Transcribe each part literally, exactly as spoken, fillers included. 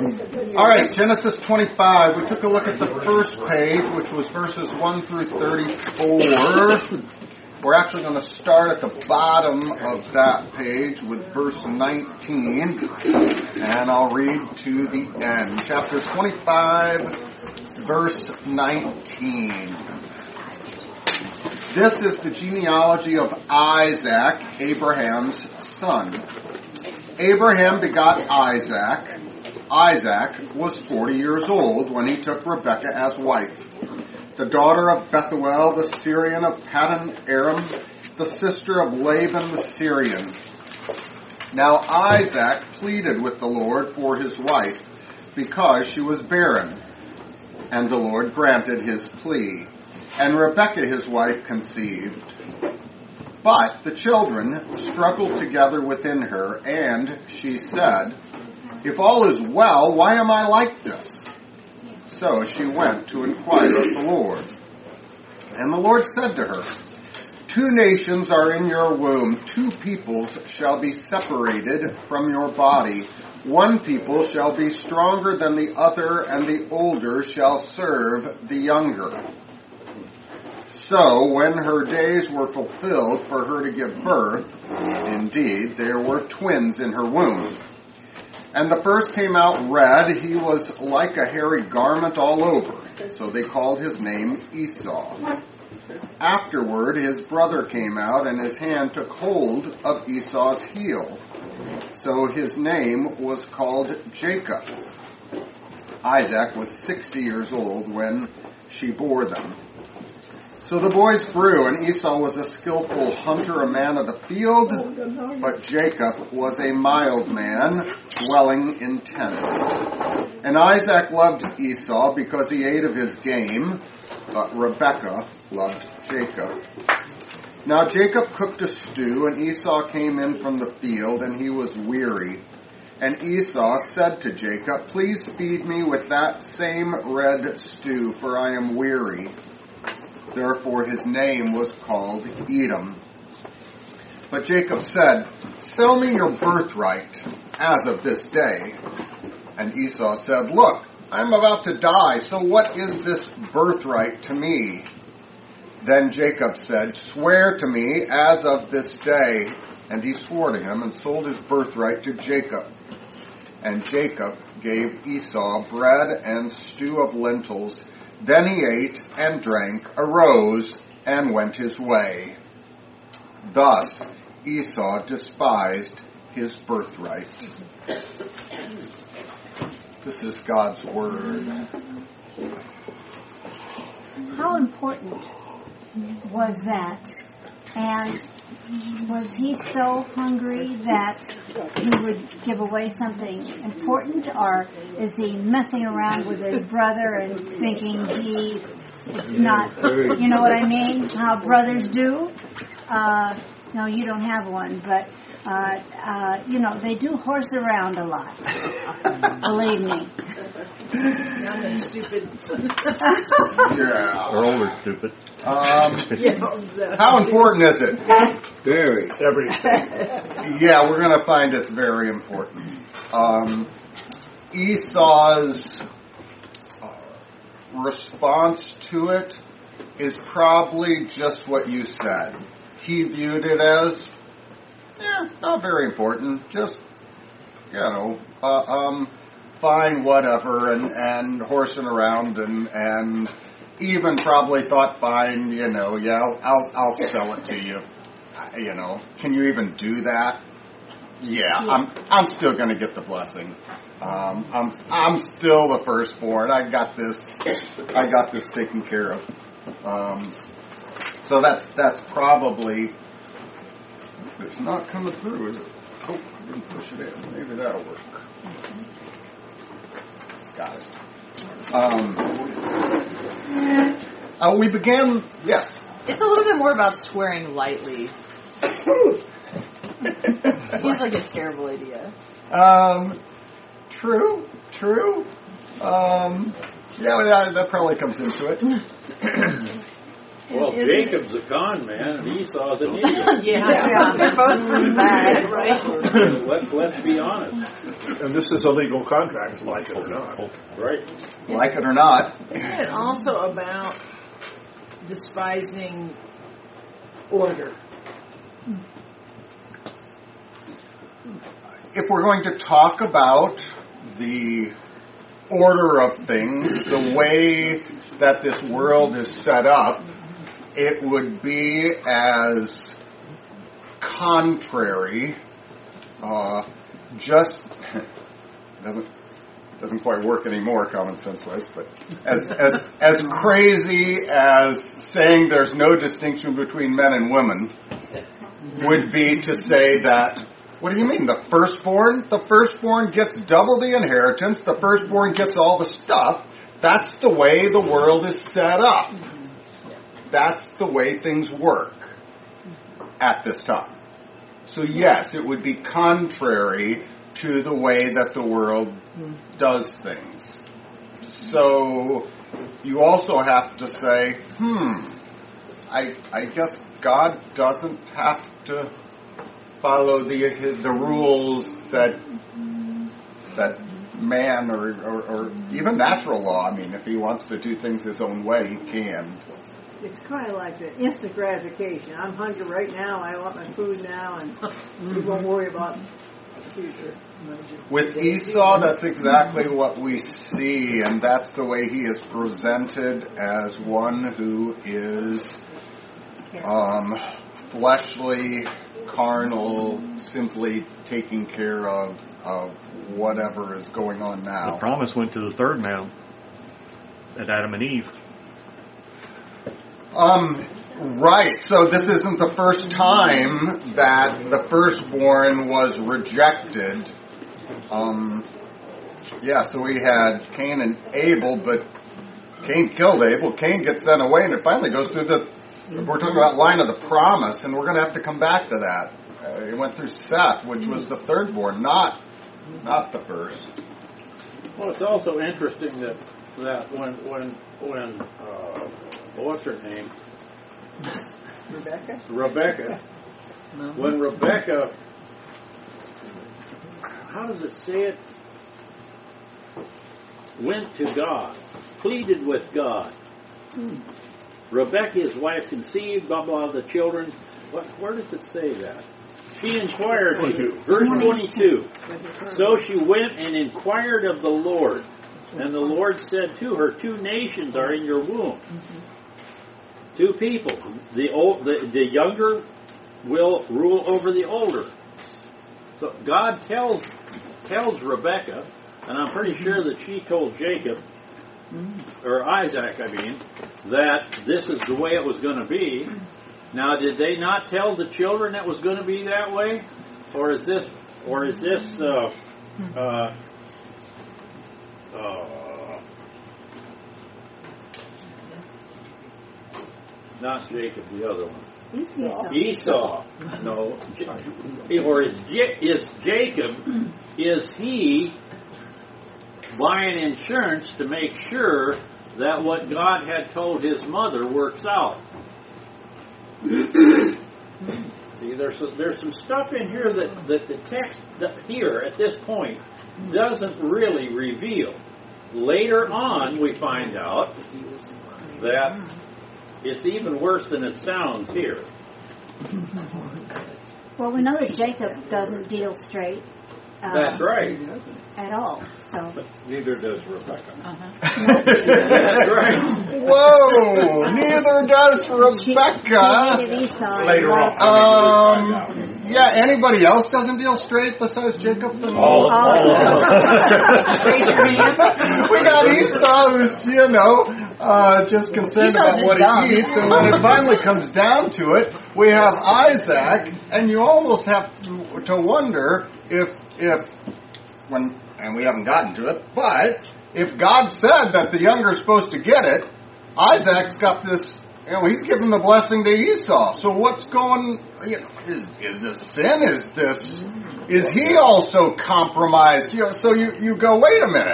All right, Genesis twenty-five. We took a look at the first page, which was verses one through thirty-four. We're actually going to start at the bottom of that page with verse nineteen, and I'll read to the end. Chapter twenty-five, verse nineteen. This is the genealogy of Isaac, Abraham's son. Abraham begot Isaac. Isaac was forty years old when he took Rebekah as wife, the daughter of Bethuel the Syrian of Paddan Aram, the sister of Laban the Syrian. Now Isaac pleaded with the Lord for his wife because she was barren, and the Lord granted his plea, and Rebekah his wife conceived. But the children struggled together within her, and she said, "If all is well, why am I like this?" So she went to inquire of the Lord. And the Lord said to her, "Two nations are in your womb, two peoples shall be separated from your body. One people shall be stronger than the other, and the older shall serve the younger." So when her days were fulfilled for her to give birth, indeed, there were twins in her womb. And the first came out red, he was like a hairy garment all over. So they called his name Esau. Afterward his brother came out, and his hand took hold of Esau's heel. So his name was called Jacob. Isaac was sixty years old when she bore them. So the boys grew, and Esau was a skillful hunter, a man of the field, but Jacob was a mild man, dwelling in tents. And Isaac loved Esau because he ate of his game, but Rebekah loved Jacob. Now Jacob cooked a stew, and Esau came in from the field, and he was weary. And Esau said to Jacob, "Please feed me with that same red stew, for I am weary." Therefore his name was called Edom. But Jacob said, "Sell me your birthright as of this day." And Esau said, "Look, I am about to die, so what is this birthright to me?" Then Jacob said, "Swear to me as of this day." And he swore to him and sold his birthright to Jacob. And Jacob gave Esau bread and stew of lentils. Then he ate and drank, arose, and went his way. Thus Esau despised his birthright. This is God's word. How important was that? And was he so hungry that he would give away something important, or is he messing around with his brother and thinking he it's not, you know what I mean, how brothers do? Uh, no, you don't have one, but uh, uh, you know, they do horse around a lot. Believe me. Young and stupid. Yeah. Or older stupid. Um, how important is it? Very. Everything. Yeah, we're going to find it's very important. Um, Esau's uh, response to it is probably just what you said. He viewed it as, yeah, not very important. Just, you know, uh, um, fine, whatever, and, and horsing around, and and even probably thought, fine, you know, yeah, I'll, I'll I'll sell it to you. You know, can you even do that? Yeah, yeah. I'm I'm still going to get the blessing. Um, I'm I'm still the firstborn. I got this. I got this taken care of. Um, so that's that's probably. It's not coming through, is it? Oh, I didn't push it in. Maybe that'll work. Got it. Um, uh, we began. Yes. It's a little bit more about swearing lightly. Seems like a terrible idea. Um, true, true. Um, yeah, that, that probably comes into it. Well, Isn't Jacob's a con man and Esau's an idiot. Yeah, yeah, they're both pretty bad, right? let's, let's be honest. And this is a legal contract, like it or not. Right. Like it or not. Isn't it also about despising order? If we're going to talk about the order of things, the way that this world is set up, it would be as contrary, uh, just doesn't doesn't quite work anymore, common sense wise, but as as as crazy as saying there's no distinction between men and women would be to say that. What do you mean? The firstborn? The firstborn gets double the inheritance. The firstborn gets all the stuff. That's the way the world is set up. That's the way things work at this time. So yes, it would be contrary to the way that the world does things. So you also have to say, hmm, I, I guess God doesn't have to follow the the rules that that man or, or, or even natural law. I mean, if he wants to do things his own way, he can. It's kind of like the instant gratification. I'm hungry right now. I want my food now, and we won't worry about the future. With Esau, that's exactly what we see, and that's the way he is presented as one who is um, fleshly, carnal, simply taking care of of whatever is going on now. The promise went to the third man, at Adam and Eve. Um, right. So this isn't the first time that the firstborn was rejected. Um, yeah, so we had Cain and Abel, but Cain killed Abel. Cain gets sent away, and it finally goes through the, we're talking about line of the promise, and we're going to have to come back to that. Uh, it went through Seth, which was the thirdborn, not not the first. Well, it's also interesting that that when when when uh, what's her name? Rebecca? Rebecca. When Rebecca, how does it say it? Went to God, pleaded with God. Hmm. Rebecca, his wife, conceived, blah, blah, the children. What, where does it say that? She inquired, verse twenty-two. So she went and inquired of the Lord. And the Lord said to her, two nations are in your womb. Two people. The old, the, the younger will rule over the older. So God tells tells Rebecca, and I'm pretty sure that she told Jacob, or Isaac, I mean, that this is the way it was going to be. Now, did they not tell the children that was going to be that way, or is this, or is this, uh, uh, uh, not Jacob, the other one? Esau. Esau. No. Or is, is Jacob, is he buying insurance to make sure that what God had told his mother works out? See, there's some, there's some stuff in here that, that the text that here at this point doesn't really reveal. Later on, we find out that it's even worse than it sounds here. Well, we know that Jacob doesn't deal straight. Uh, That's right. At all. So. Neither does Rebecca. Uh-huh. That's right. Whoa! Neither does Rebecca. Later on. Um, yeah, anybody else doesn't deal straight besides Jacob? And All, all Raise your hand. we got Esau, who's, you know, uh, just concerned Esau's about what dumb. he eats, and when it finally comes down to it, we have Isaac, and you almost have to, to wonder if, if, when, and we haven't gotten to it, but if God said that the younger is supposed to get it, Isaac's got this, you know, he's given the blessing to Esau. So what's going, you know, is, is this sin? Is this, is he also compromised? You know, so you, you go, wait a minute.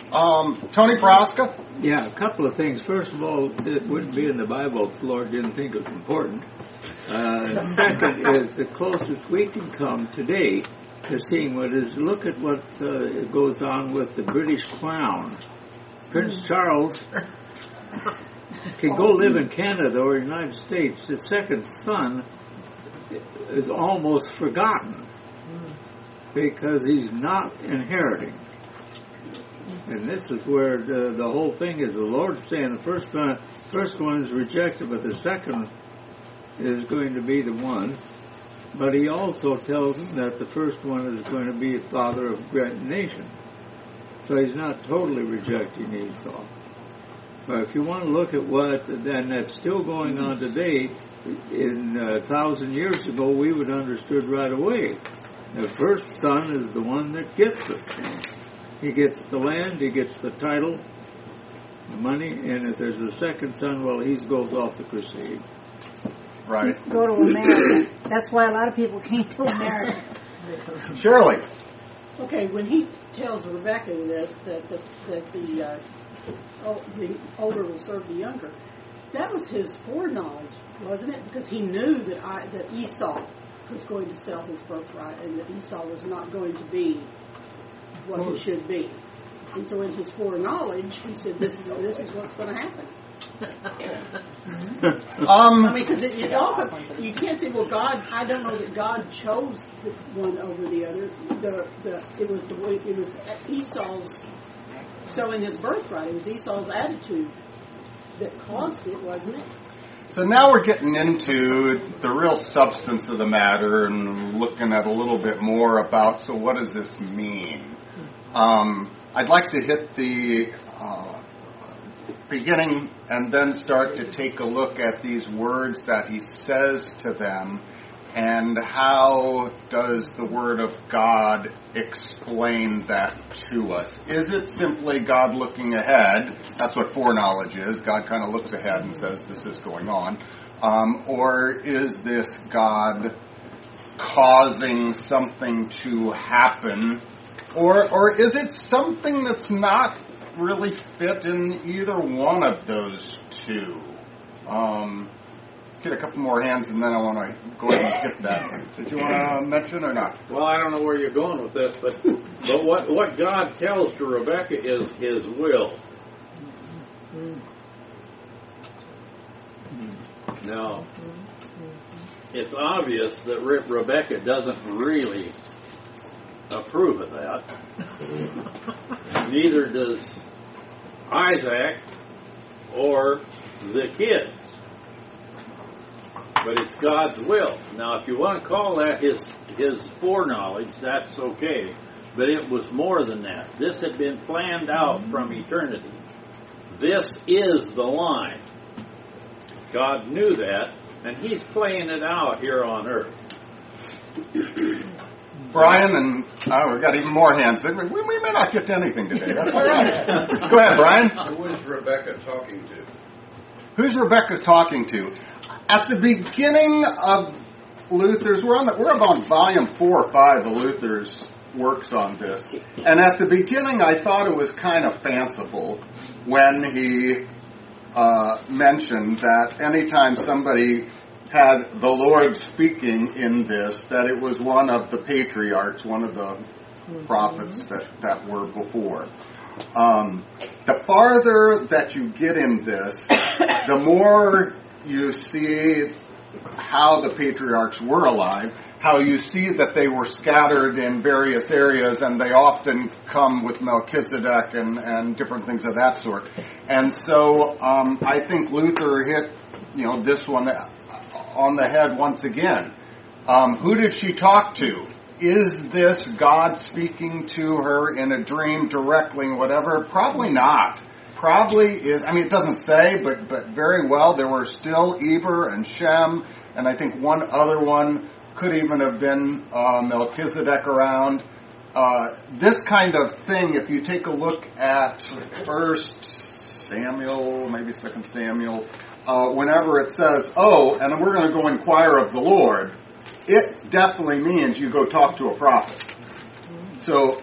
Um, Tony Proska? Yeah, a couple of things. First of all, it wouldn't be in the Bible if the Lord didn't think it was important. Uh, second is the closest we can come today to seeing what is, look at what uh, goes on with the British Crown. Prince Charles can go live in Canada or the United States. His second son is almost forgotten because he's not inheriting. And this is where the, the whole thing is. The Lord's saying the first one, first one is rejected, but the second is going to be the one. But he also tells them that the first one is going to be the father of a great nation. So he's not totally rejecting Esau. But if you want to look at what, then that's still going on today, in a thousand years ago, we would have understood right away. The first son is the one that gets it. He gets the land, he gets the title, the money, and if there's a second son, well, he goes off the crusade. Right. Go to America. That's why a lot of people came to America. Shirley? Okay, when he tells Rebecca this, that the, that the, uh, oh, the older will serve the younger, that was his foreknowledge, wasn't it? Because he knew that I, that Esau was going to sell his birthright and that Esau was not going to be what he should be. And so in his foreknowledge, he said, this is, this is what's going to happen. um, I mean, because you, also, you can't say, well, God, I don't know that God chose the one over the other. The, the, it was the way, it was Esau's selling his birthright. It was Esau's attitude that caused it, wasn't it? So now we're getting into the real substance of the matter and looking at a little bit more about, so what does this mean? Um, I'd like to hit the uh, beginning and then start to take a look at these words that he says to them and how does the Word of God explain that to us. Is it simply God looking ahead? That's what foreknowledge is. God kind of looks ahead and says this is going on. Um, or is this God causing something to happen? Or or is it something that's not really fit in either one of those two? Um, get a couple more hands and then I want to go ahead and hit that. Did you want to mention or not? Well, I don't know where you're going with this, but but what, what God tells to Rebecca is his will. Now, it's obvious that Re- Rebecca doesn't really approve of that. Neither does Isaac or the kids. But it's God's will. Now, if you want to call that his his foreknowledge, that's okay. But it was more than that. This had been planned out from eternity. This is the line. God knew that, and he's playing it out here on earth. Brian, and oh, we've got even more hands. We, we may not get to anything today. That's all right. Go ahead, Brian. Who is Rebecca talking to? Who's Rebecca talking to? At the beginning of Luther's, we're on the, we're on volume four or five of Luther's works on this. And at the beginning, I thought it was kind of fanciful when he uh, mentioned that anytime somebody had the Lord speaking in this, that it was one of the patriarchs, one of the prophets that, that were before. Um, the farther that you get in this, the more you see how the patriarchs were alive, how you see that they were scattered in various areas, and they often come with Melchizedek and, and different things of that sort. And so um, I think Luther hit, you know, this one on the head once again. Um, who did she talk to? Is this God speaking to her in a dream directly, whatever? Probably not. Probably is, I mean, it doesn't say, but but very well, there were still Eber and Shem, and I think one other one could even have been uh, Melchizedek around. Uh, this kind of thing, if you take a look at First Samuel, maybe Second Samuel, uh, whenever it says, oh, and we're going to go inquire of the Lord, it definitely means you go talk to a prophet. So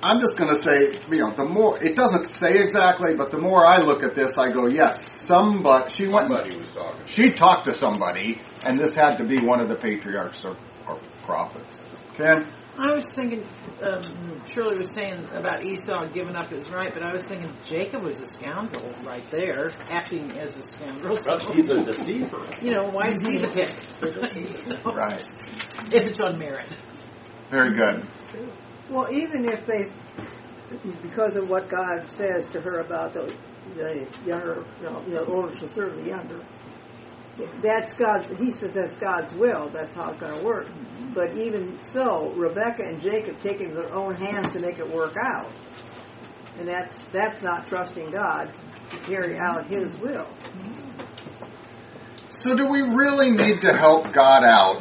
I'm just going to say, you know, the more, it doesn't say exactly, but the more I look at this, I go, yes, somebody, she went, Somebody was talking. she talked to somebody, and this had to be one of the patriarchs or, or prophets. Ken? I was thinking, um, Shirley was saying about Esau giving up his right, but I was thinking Jacob was a scoundrel right there, acting as a scoundrel. So, He's a deceiver. you know, why is he the pick? You know, Right. if it's on merit. Very good. Well, even if they, because of what God says to her about the, the younger, you know, the older shall serve the younger, that's God's, he says that's God's will, that's how it's going to work. But even so, Rebecca and Jacob take it in their own hands to make it work out. And that's that's not trusting God to carry out his will. So do we really need to help God out?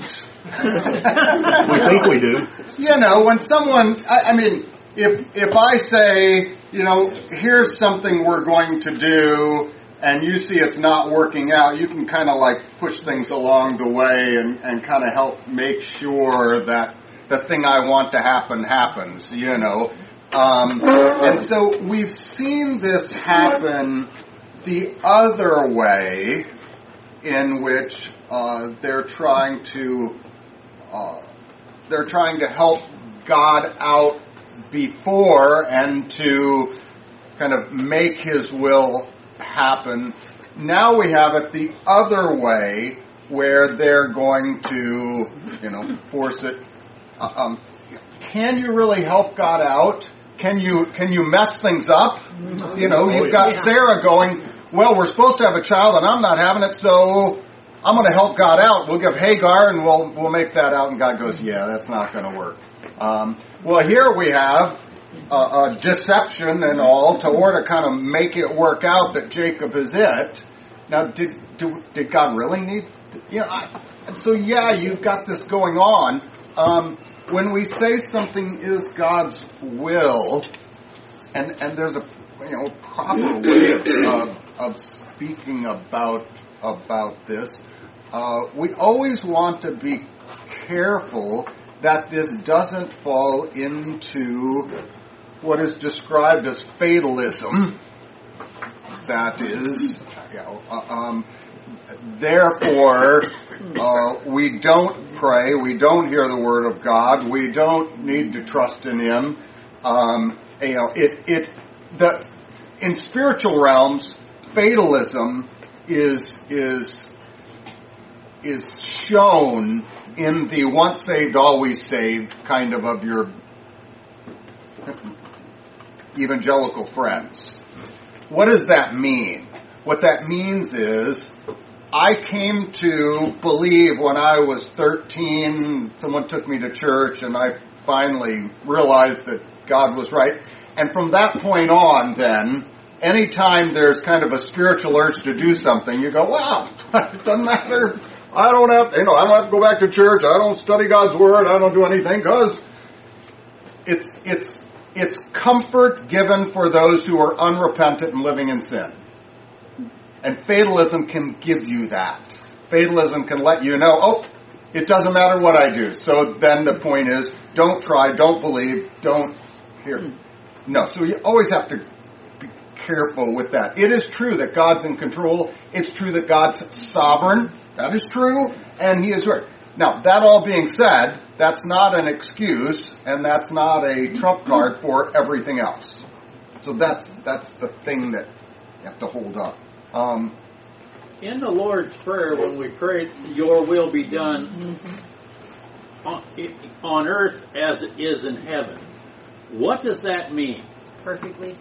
We think we do. You know, when someone, I, I mean, if if I say, you know, here's something we're going to do, and you see it's not working out, you can kind of like push things along the way and, and kind of help make sure that the thing I want to happen happens, you know. Um, and so we've seen this happen the other way, in which uh, they're trying to uh, they're trying to help God out before and to kind of make His will happen. Now we have it the other way, where they're going to, you know, force it. Uh, um, can you really help God out? Can you can you mess things up? You know, you've got Sarah going, well, we're supposed to have a child, and I'm not having it, so I'm going to help God out. We'll give Hagar, and we'll we'll make that out. And God goes, yeah, that's not going to work. Um, well, here we have a, a deception and all to order to kind of make it work out that Jacob is it. Now, did do, did God really need? You know, I, so yeah, you've got this going on. Um, when we say something is God's will, and and there's a you know proper way of, of, of speaking about about this, uh, we always want to be careful that this doesn't fall into what is described as fatalism. That is, you know, uh, um, therefore, uh, we don't pray, we don't hear the word of God, we don't need to trust in Him. Um, you know, it it the in spiritual realms, fatalism is is is shown in the once saved, always saved kind of of your evangelical friends. What does that mean? What that means is, I came to believe when I was thirteen, someone took me to church, and I finally realized that God was right. And from that point on, then, anytime there's kind of a spiritual urge to do something, you go, well, it doesn't matter. I don't have, you know, I don't have to go back to church. I don't study God's word. I don't do anything, because it's it's it's comfort given for those who are unrepentant and living in sin. And fatalism can give you that. Fatalism can let you know, oh, it doesn't matter what I do. So then the point is, don't try, don't believe, don't hear. No, so you always have to be careful with that. It is true that God's in control. It's true that God's sovereign. That is true, and He is right. Now, that all being said, that's not an excuse, and that's not a trump card for everything else. So that's that's the thing that you have to hold up. Um, In the Lord's Prayer, when we pray, your will be done on, on earth as it is in heaven, what does that mean? Perfectly.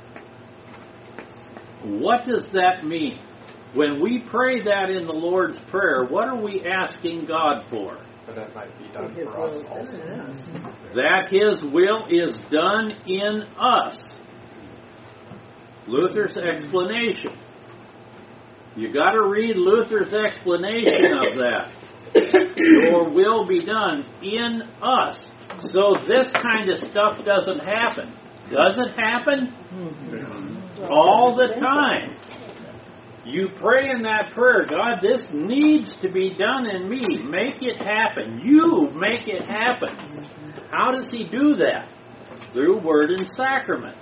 What does that mean? When we pray that in the Lord's Prayer, what are we asking God for? But that might be done for us also. That His will is done in us. Luther's explanation. You got to read Luther's explanation of that. Your will be done in us. So this kind of stuff doesn't happen. Does it happen? All the time. You pray in that prayer, God, this needs to be done in me. Make it happen. You make it happen. How does He do that? through word and sacrament.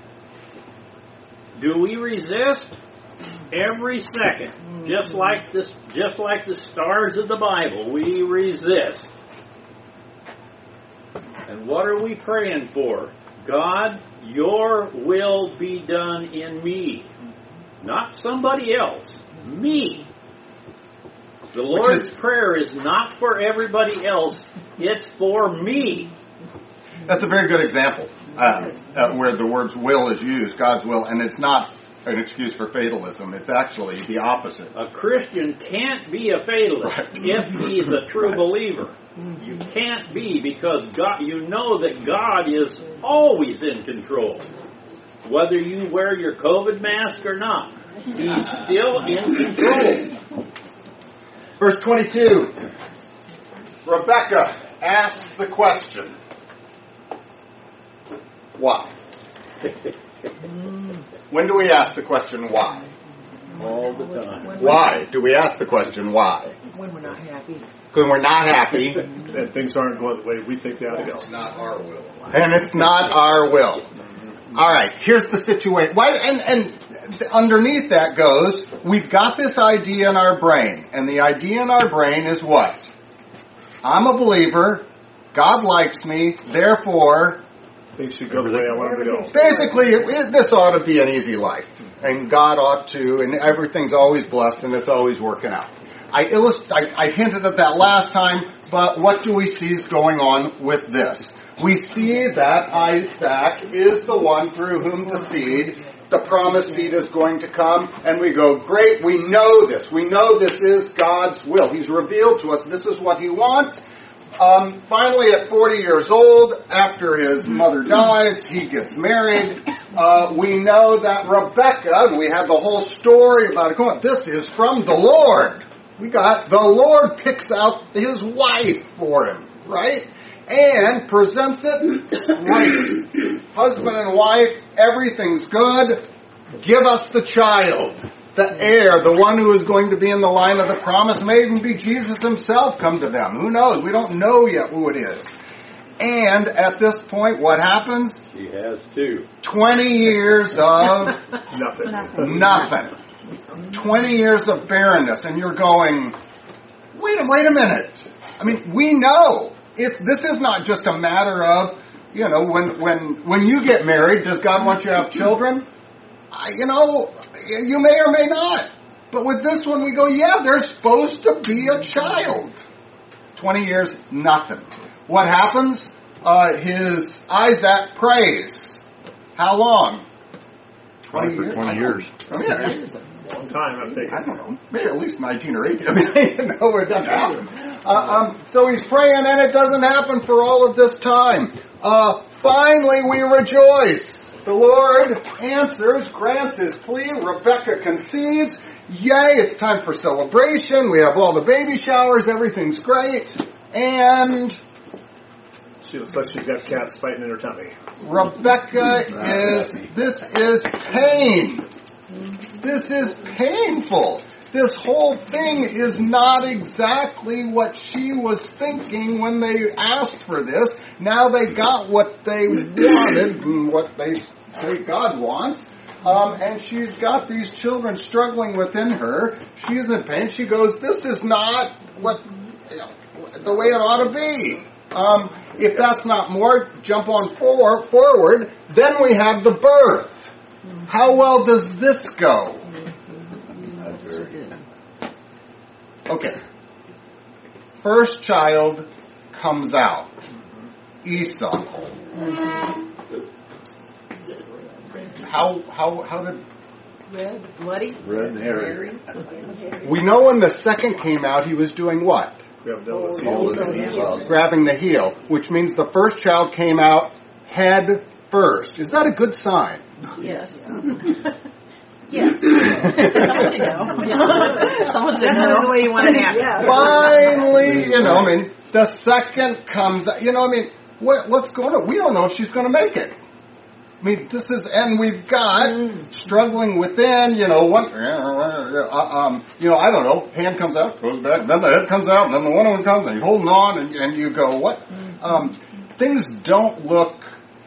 Do we resist? Every second, just like this, just like the stars of the Bible, we resist. And what are we praying for? God, your will be done in me. Not somebody else. Me. The Lord's is, Prayer is not for everybody else. It's for me. That's a very good example uh, uh, where the words will is used, God's will, and it's not an excuse for fatalism. It's actually the opposite. A Christian can't be a fatalist right. if he's a true right. believer. You can't be, because God, you know that God is always in control. Whether you wear your COVID mask or not, He's still in control. Verse twenty-two. Rebekah asks the question, why? When do we ask the question why? All the time. Why do we ask the question why? When we're not happy. When we're not happy. And things aren't going the way we think they ought to go. It's not our will. And it's not our will. All right, here's the situation. Why, and, and underneath that goes, we've got this idea in our brain. And the idea in our brain is what? I'm a believer. God likes me. Therefore, things should go the way I want them to go. Basically, it, it, this ought to be an easy life. And God ought to, and everything's always blessed, and it's always working out. I, illust- I, I hinted at that last time, but what do we see is going on with this? We see that Isaac is the one through whom the seed, the promised seed, is going to come, and we go, great, we know this. We know this is God's will. He's revealed to us this is what He wants. Um, finally, at forty years old, after his mother dies, he gets married. Uh, we know that Rebekah, and we have the whole story about it going, this is from the Lord. We got, the Lord picks out his wife for him, right? And presents it right. Husband and wife, everything's good. Give us the child. The heir, the one who is going to be in the line of the promise, may even be Jesus Himself come to them. Who knows? We don't know yet who it is. And at this point, what happens? She has two. Twenty years of nothing. Nothing. Twenty years of barrenness, and you're going, wait a wait a minute. I mean, we know it's this is not just a matter of, you know, when when when you get married, does God want you to have children? I, you know. You may or may not. But with this one, we go, yeah, there's supposed to be a child. Twenty years, nothing. What happens? Uh, his Isaac prays. How long? Twenty years. Twenty years. I mean, it's a long time, I think. I don't know. Maybe at least nineteen or eighteen. I mean, you know, it doesn't happen. Uh, um, so he's praying, and it doesn't happen for all of this time. Uh, finally, we rejoice. The Lord answers, grants His plea. Rebekah conceives. Yay, it's time for celebration. We have all the baby showers. Everything's great. And she looks like she's got cats fighting in her tummy. Rebekah is, this is pain. This is painful. This whole thing is not exactly what she was thinking when they asked for this. Now they got what they wanted and what they say God wants. Um, and she's got these children struggling within her. She's in pain. She goes, this is not what you know, the way it ought to be. Um, if that's not more, jump on for, forward. Then we have the birth. How well does this go? Okay. First child comes out. Esau. How how how did red bloody red and hairy? We know when the second came out, he was doing what? Grabbing the heel, which means the first child came out head first. Is that a good sign? Yes. Yes. Someone should know. Someone should know the way you want it to happen. Finally, you know, I mean, the second comes, you know, I mean, what, what's going on? We don't know if she's going to make it. I mean, this is, and we've got mm. struggling within, you know, one, uh, um, you know, I don't know, hand comes out, goes back, then the head comes out, and then the one one comes, and you're holding on, and, and you go, what? Mm. Um, things don't look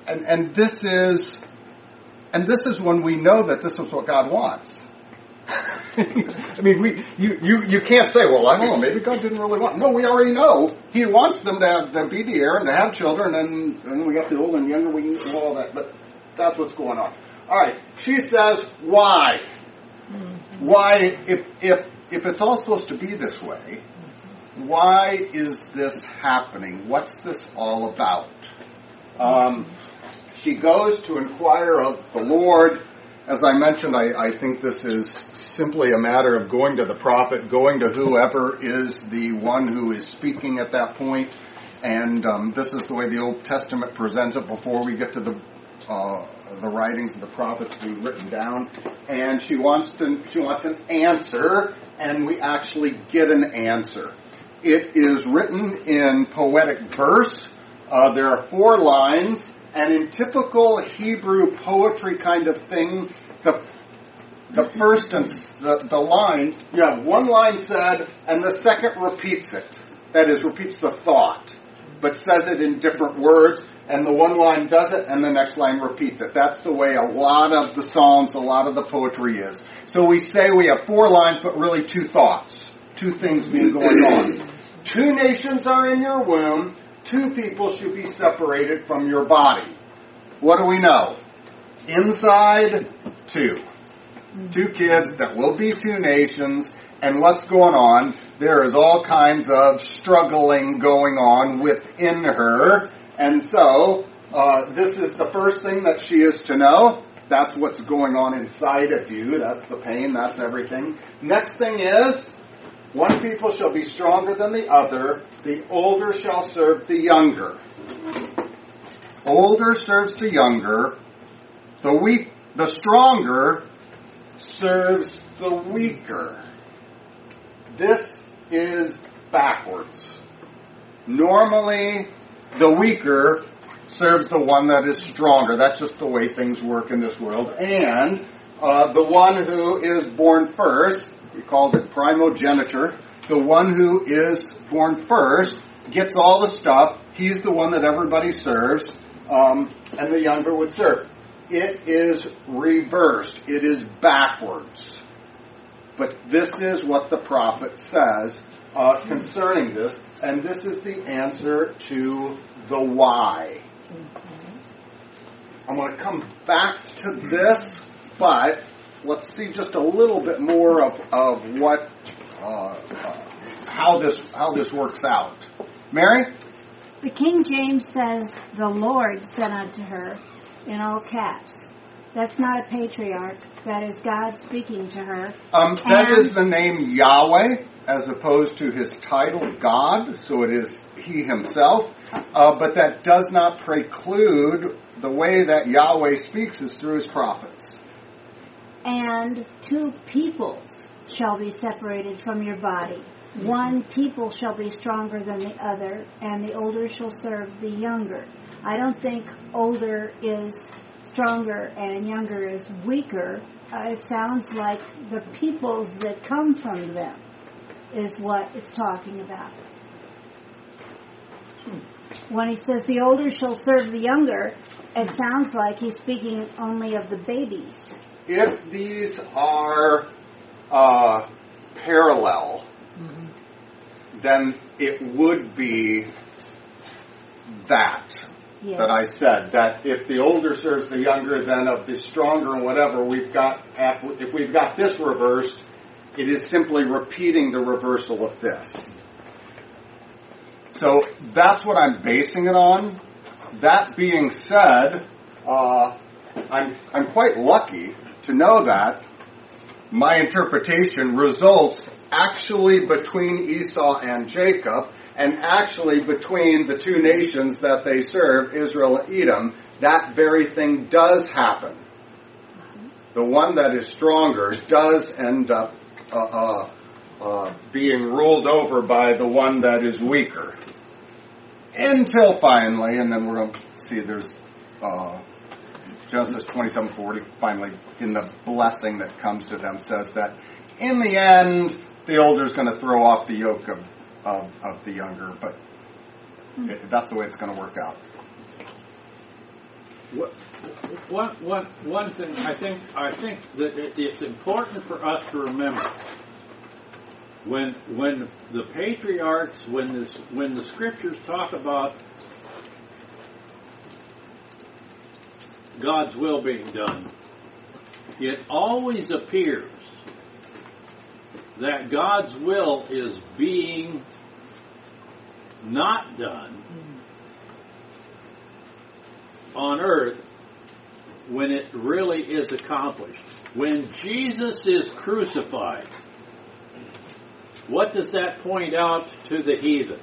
and and this is and this is when we know that this is what God wants. I mean, we you, you you can't say, well, I don't know, maybe God didn't really want. No, we already know He wants them to have, to be the heir and to have children, and and we got the old and younger, we can do all that. But that's what's going on. All right, she says, why? Mm-hmm. Why, if if if it's all supposed to be this way, why is this happening? What's this all about? Um, she goes to inquire of the Lord. As I mentioned, I, I think this is simply a matter of going to the prophet, going to whoever is the one who is speaking at that point. And um, this is the way the Old Testament presents it before we get to the uh, the writings of the prophets being written down. And she wants to she wants an answer, and we actually get an answer. It is written in poetic verse. Uh, there are four lines. And in typical Hebrew poetry kind of thing, the the first and the, the line, you have one line said, and the second repeats it. That is, repeats the thought, but says it in different words. And the one line does it, and the next line repeats it. That's the way a lot of the Psalms, a lot of the poetry is. So we say we have four lines, but really two thoughts, two things being going on. Two nations are in your womb. Two people should be separated from your body. What do we know? Inside, two. Two kids that will be two nations. And what's going on? There is all kinds of struggling going on within her. And so, uh, this is the first thing that she is to know. That's what's going on inside of you. That's the pain. That's everything. Next thing is, one people shall be stronger than the other. The older shall serve the younger. Older serves the younger. The weak, the stronger serves the weaker. This is backwards. Normally, the weaker serves the one that is stronger. That's just the way things work in this world. And uh, the one who is born first, we called it primogeniture, the one who is born first gets all the stuff. He's the one that everybody serves, um, and the younger would serve. It is reversed. It is backwards. But this is what the prophet says uh, concerning this, and this is the answer to the why. I'm going to come back to this, but let's see just a little bit more of, of what, uh, uh, how this how this works out. Mary? The King James says, the Lord said unto her, in all caps. That's not a patriarch. That is God speaking to her. Um, that and is the name Yahweh, as opposed to his title, God. So it is he himself. Uh, but that does not preclude the way that Yahweh speaks is through his prophets. And two peoples shall be separated from your body. One people shall be stronger than the other, and the older shall serve the younger. I don't think older is stronger and younger is weaker. Uh, it sounds like the peoples that come from them is what it's talking about. When he says the older shall serve the younger, it sounds like he's speaking only of the babies. If these are uh, parallel, mm-hmm. then it would be that. Yes. That I said, that if the older serves the younger, then of the stronger and whatever, we've got, if we've got this reversed, it is simply repeating the reversal of this. So that's what I'm basing it on. That being said, uh, I'm, I'm quite lucky to know that my interpretation results actually between Esau and Jacob, and actually between the two nations that they serve, Israel and Edom. That very thing does happen. The one that is stronger does end up uh, uh, uh, being ruled over by the one that is weaker. Until finally, and then we're going to see there's uh, Genesis twenty-seven forty, finally, in the blessing that comes to them, says that in the end, the older is going to throw off the yoke of Of, of the younger, but it, that's the way it's going to work out. what, one, one, one thing I think I think that it, it's important for us to remember when when the patriarchs, when this when the scriptures talk about God's will being done, it always appears that God's will is being not done on earth when it really is accomplished. When Jesus is crucified, what does that point out to the heathen?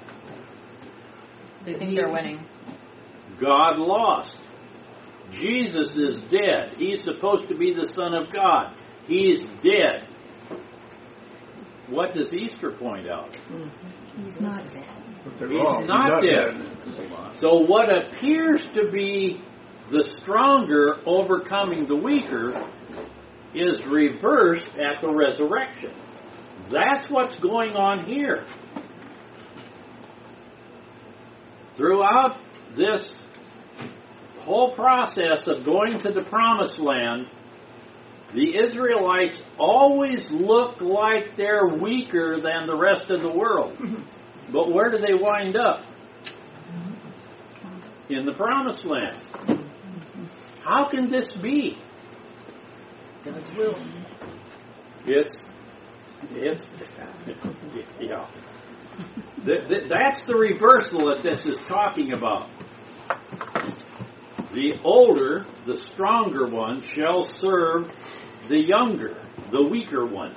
They think they're winning. God lost. Jesus is dead. He's supposed to be the Son of God. He's dead. What does Easter point out? He's not dead. He's not dead. So what appears to be the stronger overcoming the weaker is reversed at the resurrection. That's what's going on here. Throughout this whole process of going to the promised land, the Israelites always look like they're weaker than the rest of the world. But where do they wind up? In the promised land. How can this be? God's will. It's, it's, yeah. Th- th- that's the reversal that this is talking about. The older, the stronger one shall serve the younger, the weaker one.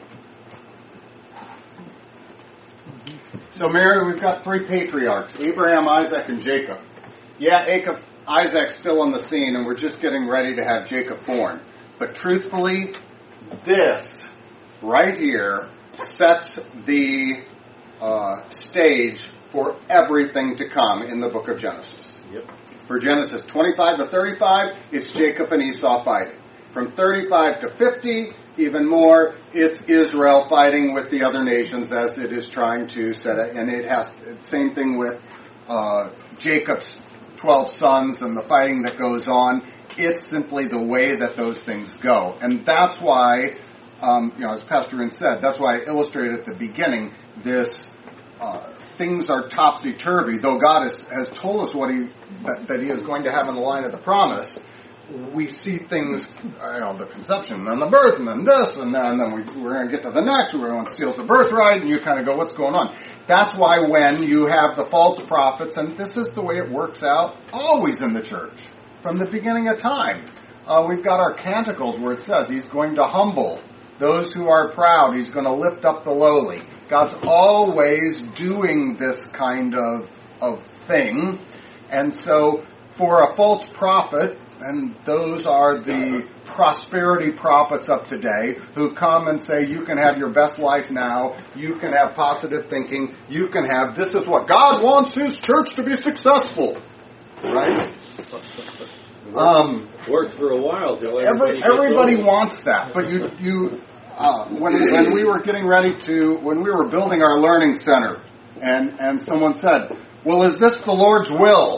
So, Mary, we've got three patriarchs, Abraham, Isaac, and Jacob. Yeah, Jacob, Isaac's still on the scene, and we're just getting ready to have Jacob born. But truthfully, this right here sets the uh, stage for everything to come in the book of Genesis. Yep. For Genesis twenty-five to thirty-five, it's Jacob and Esau fighting. From thirty-five to fifty, even more, it's Israel fighting with the other nations as it is trying to set it. And it has, same thing with uh, Jacob's twelve sons and the fighting that goes on. It's simply the way that those things go. And that's why, um, you know, as Pastor Rin said, that's why I illustrated at the beginning this, uh, things are topsy-turvy. Though God has, has told us what he, that, that he is going to have in the line of the promise, we see things, you know, the conception, and then the birth, and then this, and then, and then we, we're going to get to the next, where everyone steals the birthright, and you kind of go, what's going on? That's why when you have the false prophets, and this is the way it works out always in the church, from the beginning of time. Uh, we've got our canticles where it says he's going to humble those who are proud. He's going to lift up the lowly. God's always doing this kind of, of thing. And so for a false prophet, and those are the prosperity prophets of today who come and say, you can have your best life now, you can have positive thinking, you can have, this is what God wants his church to be successful. Right? Um, Worked for a while till everybody, everybody wants that, but you, you, uh, when when we were getting ready to, when we were building our learning center, and and someone said, "Well, is this the Lord's will?"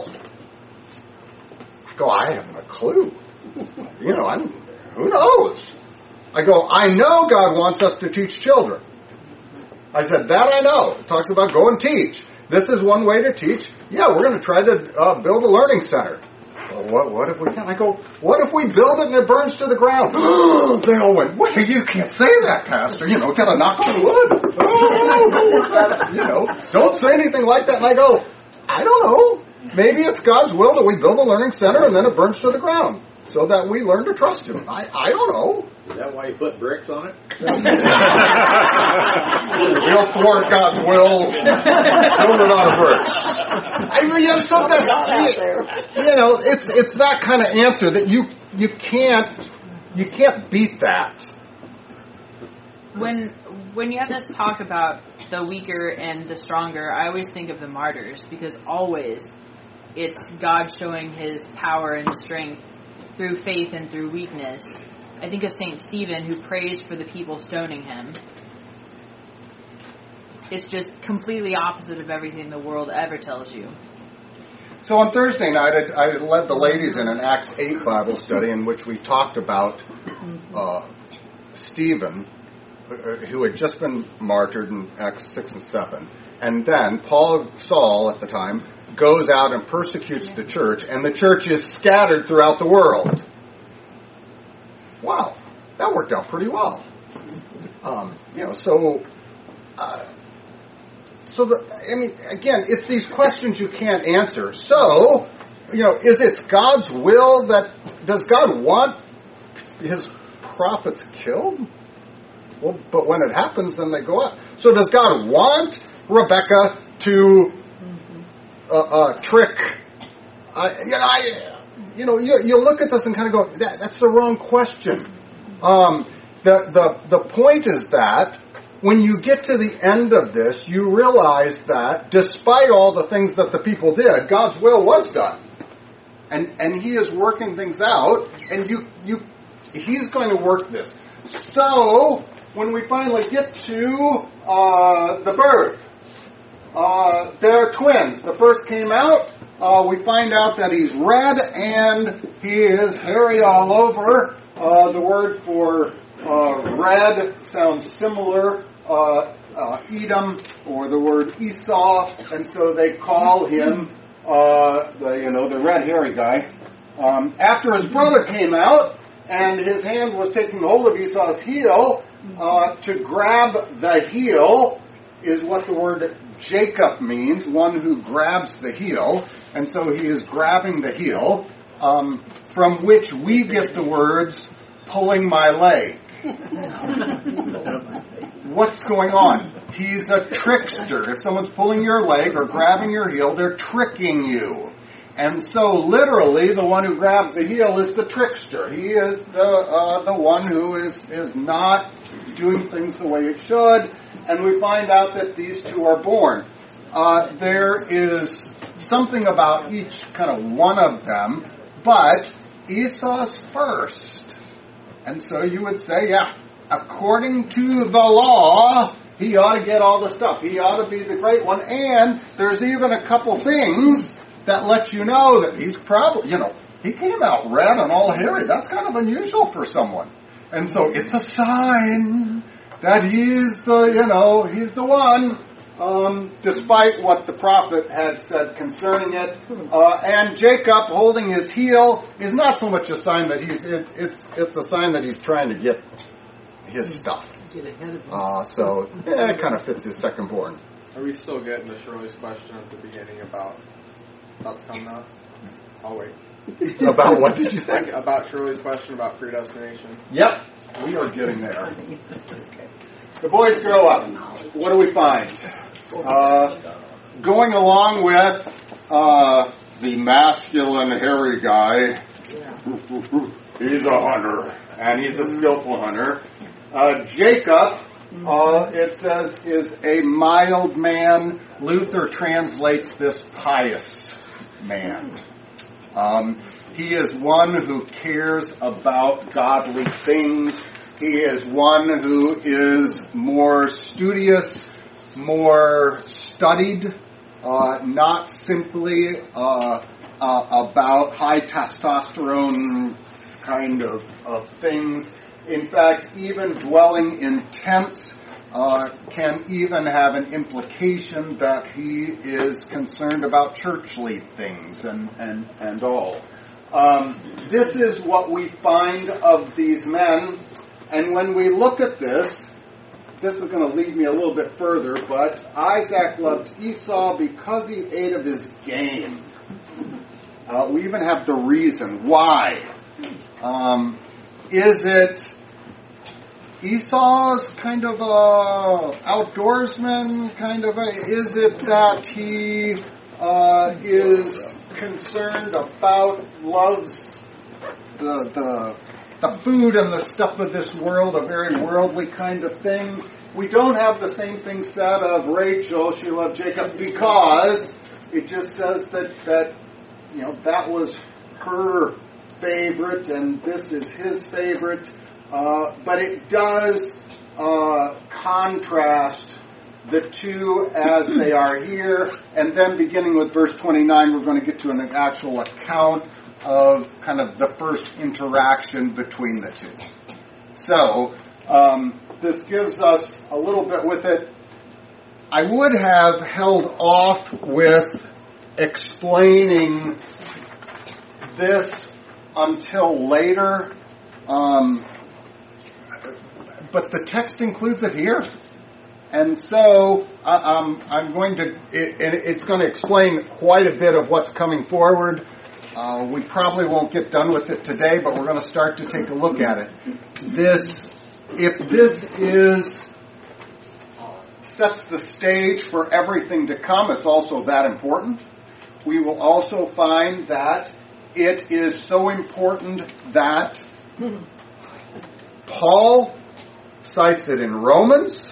I go, "I haven't a clue. You know, I'm, who knows?" I go, "I know God wants us to teach children." I said, "That I know. It talks about go and teach. This is one way to teach. Yeah, we're going to try to uh, build a learning center." Well, what, what if we can? I go, what if we build it and it burns to the ground? They all went, wait, you can't say that, Pastor. You know, kind of knock on wood. Oh, you know, don't say anything like that. And I go, I don't know. Maybe it's God's will that we build a learning center and then it burns to the ground so that we learn to trust Him. I, I don't know. Is that why you put bricks on it? We'll thwart God's will. Build it out of bricks. I mean, you know, so that, you know, it's it's that kind of answer that you you can't you can't beat that. When when you have this talk about the weaker and the stronger, I always think of the martyrs, because always it's God showing His power and strength through faith and through weakness. I think of Saint Stephen, who prays for the people stoning him. It's just completely opposite of everything the world ever tells you. So on Thursday night, I, I led the ladies in an Acts eight Bible study in which we talked about uh, Stephen, uh, who had just been martyred in Acts six and seven. And then Paul, Saul at the time, goes out and persecutes the church, and the church is scattered throughout the world. Wow, that worked out pretty well. Um, you know, so... Uh, So, the, I mean, again, it's these questions you can't answer. So, you know, is it God's will that, does God want his prophets killed? Well, but when it happens, then they go up. So does God want Rebecca to uh, uh, trick? Uh, you know, I, you know, you, you look at this and kind of go, that, that's the wrong question. Um, the, the, the point is that when you get to the end of this, you realize that despite all the things that the people did, God's will was done. And and he is working things out, and you you he's going to work this. So, when we finally get to uh, the birth, uh, they're twins. The first came out, uh, we find out that he's red, and he is hairy all over. Uh, the word for Uh, red sounds similar, uh, uh, Edom, or the word Esau, and so they call him, uh, the, you know, the red hairy guy. Um, after his brother came out, and his hand was taking hold of Esau's heel, uh, to grab the heel is what the word Jacob means, one who grabs the heel, and so he is grabbing the heel, um, from which we get the words, pulling my leg. What's going on? He's a trickster. If someone's pulling your leg or grabbing your heel, they're tricking you. And so literally the one who grabs the heel is the trickster. He is the uh, the one who is, is not doing things the way it should. And we find out that these two are born. Uh, there is something about each kind of one of them, but Esau's first. And so you would say, yeah, according to the law, he ought to get all the stuff. He ought to be the great one. And there's even a couple things that let you know that he's probably, you know, he came out red and all hairy. That's kind of unusual for someone. And so it's a sign that he's the, you know, he's the one. Um, despite what the prophet had said concerning it. Uh, and Jacob holding his heel is not so much a sign that he's, it, it's it's a sign that he's trying to get his stuff. Get ahead of him. Uh, so yeah, it kind of fits his second born. Are we still getting to Shirley's question at the beginning about thoughts coming up? I'll wait. About what did you say? Like, about Shirley's question about predestination. Yep, we are getting there. The boys grow up. What do we find? Uh, going along with uh, the masculine, hairy guy, he's a hunter, and he's a skillful hunter. Uh, Jacob, uh, it says, is a mild man. Luther translates this pious man. Um, he is one who cares about godly things. He is one who is more studious, more studied, uh, not simply uh, uh, about high testosterone kind of, of things. In fact, even dwelling in tents uh, can even have an implication that he is concerned about churchly things and, and, and all. Um, this is what we find of these men. And when we look at this, this is going to lead me a little bit further, but Isaac loved Esau because he ate of his game. Uh, we even have the reason why. Um, is it Esau's kind of a outdoorsman, kind of a, is it that he uh, is concerned about, loves the the the food and the stuff of this world, a very worldly kind of thing? We don't have the same thing said of Rachel, she loved Jacob, because it just says that, that you know, that was her favorite and this is his favorite. Uh, but it does uh, contrast the two as they are here, and then beginning with verse twenty-nine, we're going to get to an actual account of kind of the first interaction between the two. So, um, this gives us a little bit with it. I would have held off with explaining this until later, um, but the text includes it here. And so uh, um, I'm going to, it, it's going to explain quite a bit of what's coming forward. Uh, we probably won't get done with it today, but we're going to start to take a look at it. This, if this is, sets the stage for everything to come, it's also that important. We will also find that it is so important that Paul cites it in Romans,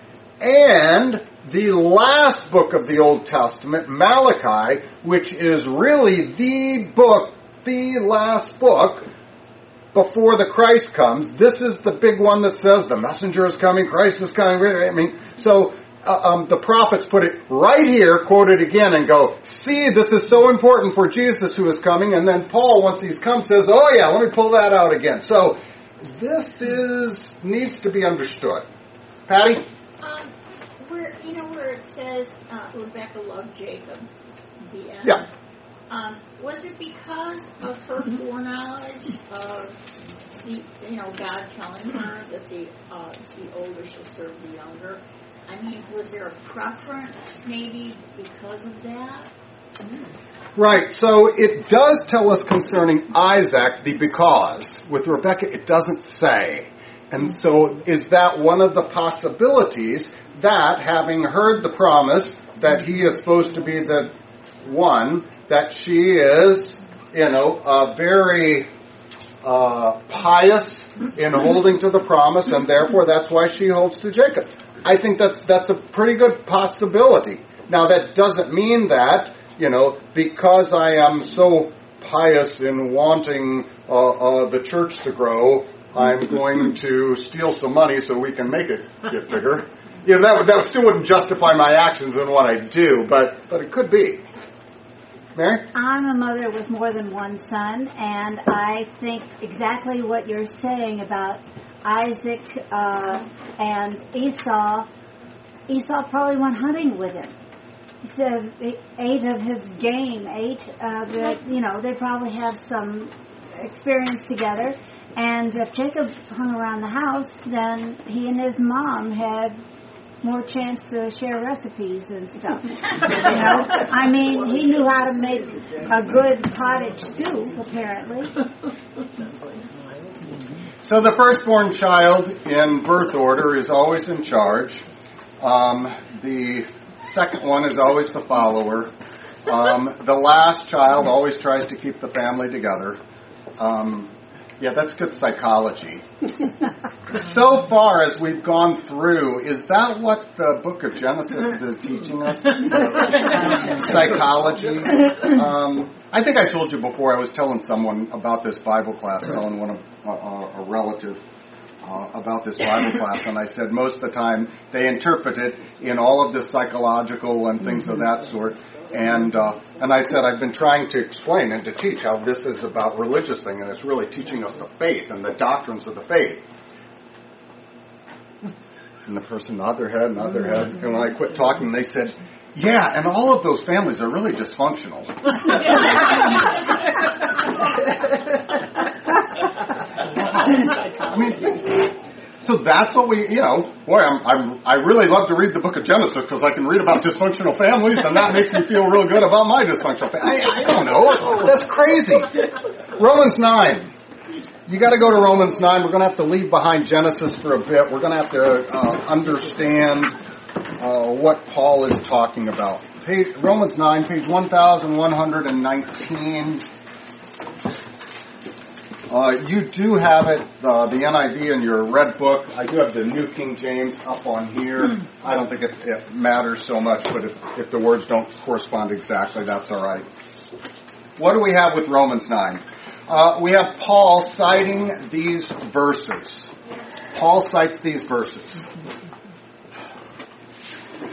and the last book of the Old Testament, Malachi, which is really the book, the last book before the Christ comes. This is the big one that says the messenger is coming, Christ is coming. I mean, so uh, um, the prophets put it right here, quote it again, and go, see, this is so important for Jesus who is coming. And then Paul, once he's come, says, oh yeah, let me pull that out again. So this is needs to be understood. Patty? Um, where you know where it says uh, Rebecca loved Jacob. The end. Yeah. Um, was it because of her foreknowledge of the you know God telling her that the uh, the older shall serve the younger? I mean, was there a preference maybe because of that? Right, so it does tell us concerning Isaac the because. With Rebecca, it doesn't say. And so is that one of the possibilities that, having heard the promise that he is supposed to be the one, that she is, you know, uh, very uh, pious in holding to the promise, and therefore that's why she holds to Jacob. I think that's that's a pretty good possibility. Now, that doesn't mean that, you know, because I am so pious in wanting uh, uh, the church to grow, I'm going to steal some money so we can make it get bigger. You know, that, that still wouldn't justify my actions and what I do, but, but it could be. Mary? I'm a mother with more than one son, and I think exactly what you're saying about Isaac uh, and Esau. Esau probably went hunting with him. He says he ate of his game, ate of the, you know, they probably have some experience together. And if Jacob hung around the house, then he and his mom had more chance to share recipes and stuff. You know, I mean, he knew how to make a good cottage stew, apparently. So the firstborn child in birth order is always in charge. Um, the second one is always the follower. Um, the last child always tries to keep the family together. Um, yeah, that's good psychology. So far as we've gone through, is that what the book of Genesis is teaching us? Psychology? Um, I think I told you before, I was telling someone about this Bible class, telling one of uh, a relative uh, about this Bible class, and I said most of the time they interpret it in all of this psychological and things of that sort. And uh, and I said, I've been trying to explain and to teach how this is about religious thing, and it's really teaching us the faith and the doctrines of the faith. And the person nodded their head, nodded their head. And when I quit talking, they said, yeah, and all of those families are really dysfunctional. I mean, so that's what we, you know, boy, I'm, I'm, I really love to read the book of Genesis because I can read about dysfunctional families, and that makes me feel real good about my dysfunctional family. I, I don't know. That's crazy. Romans nine. You got to go to Romans nine. We're going to have to leave behind Genesis for a bit. We're going to have to uh, understand uh, what Paul is talking about. Page, Romans nine, page one thousand one hundred nineteen. Uh, you do have it, uh, the N I V in your red book. I do have the New King James up on here. I don't think it, it matters so much, but if, if the words don't correspond exactly, that's all right. What do we have with Romans nine? Uh, we have Paul citing these verses. Paul cites these verses.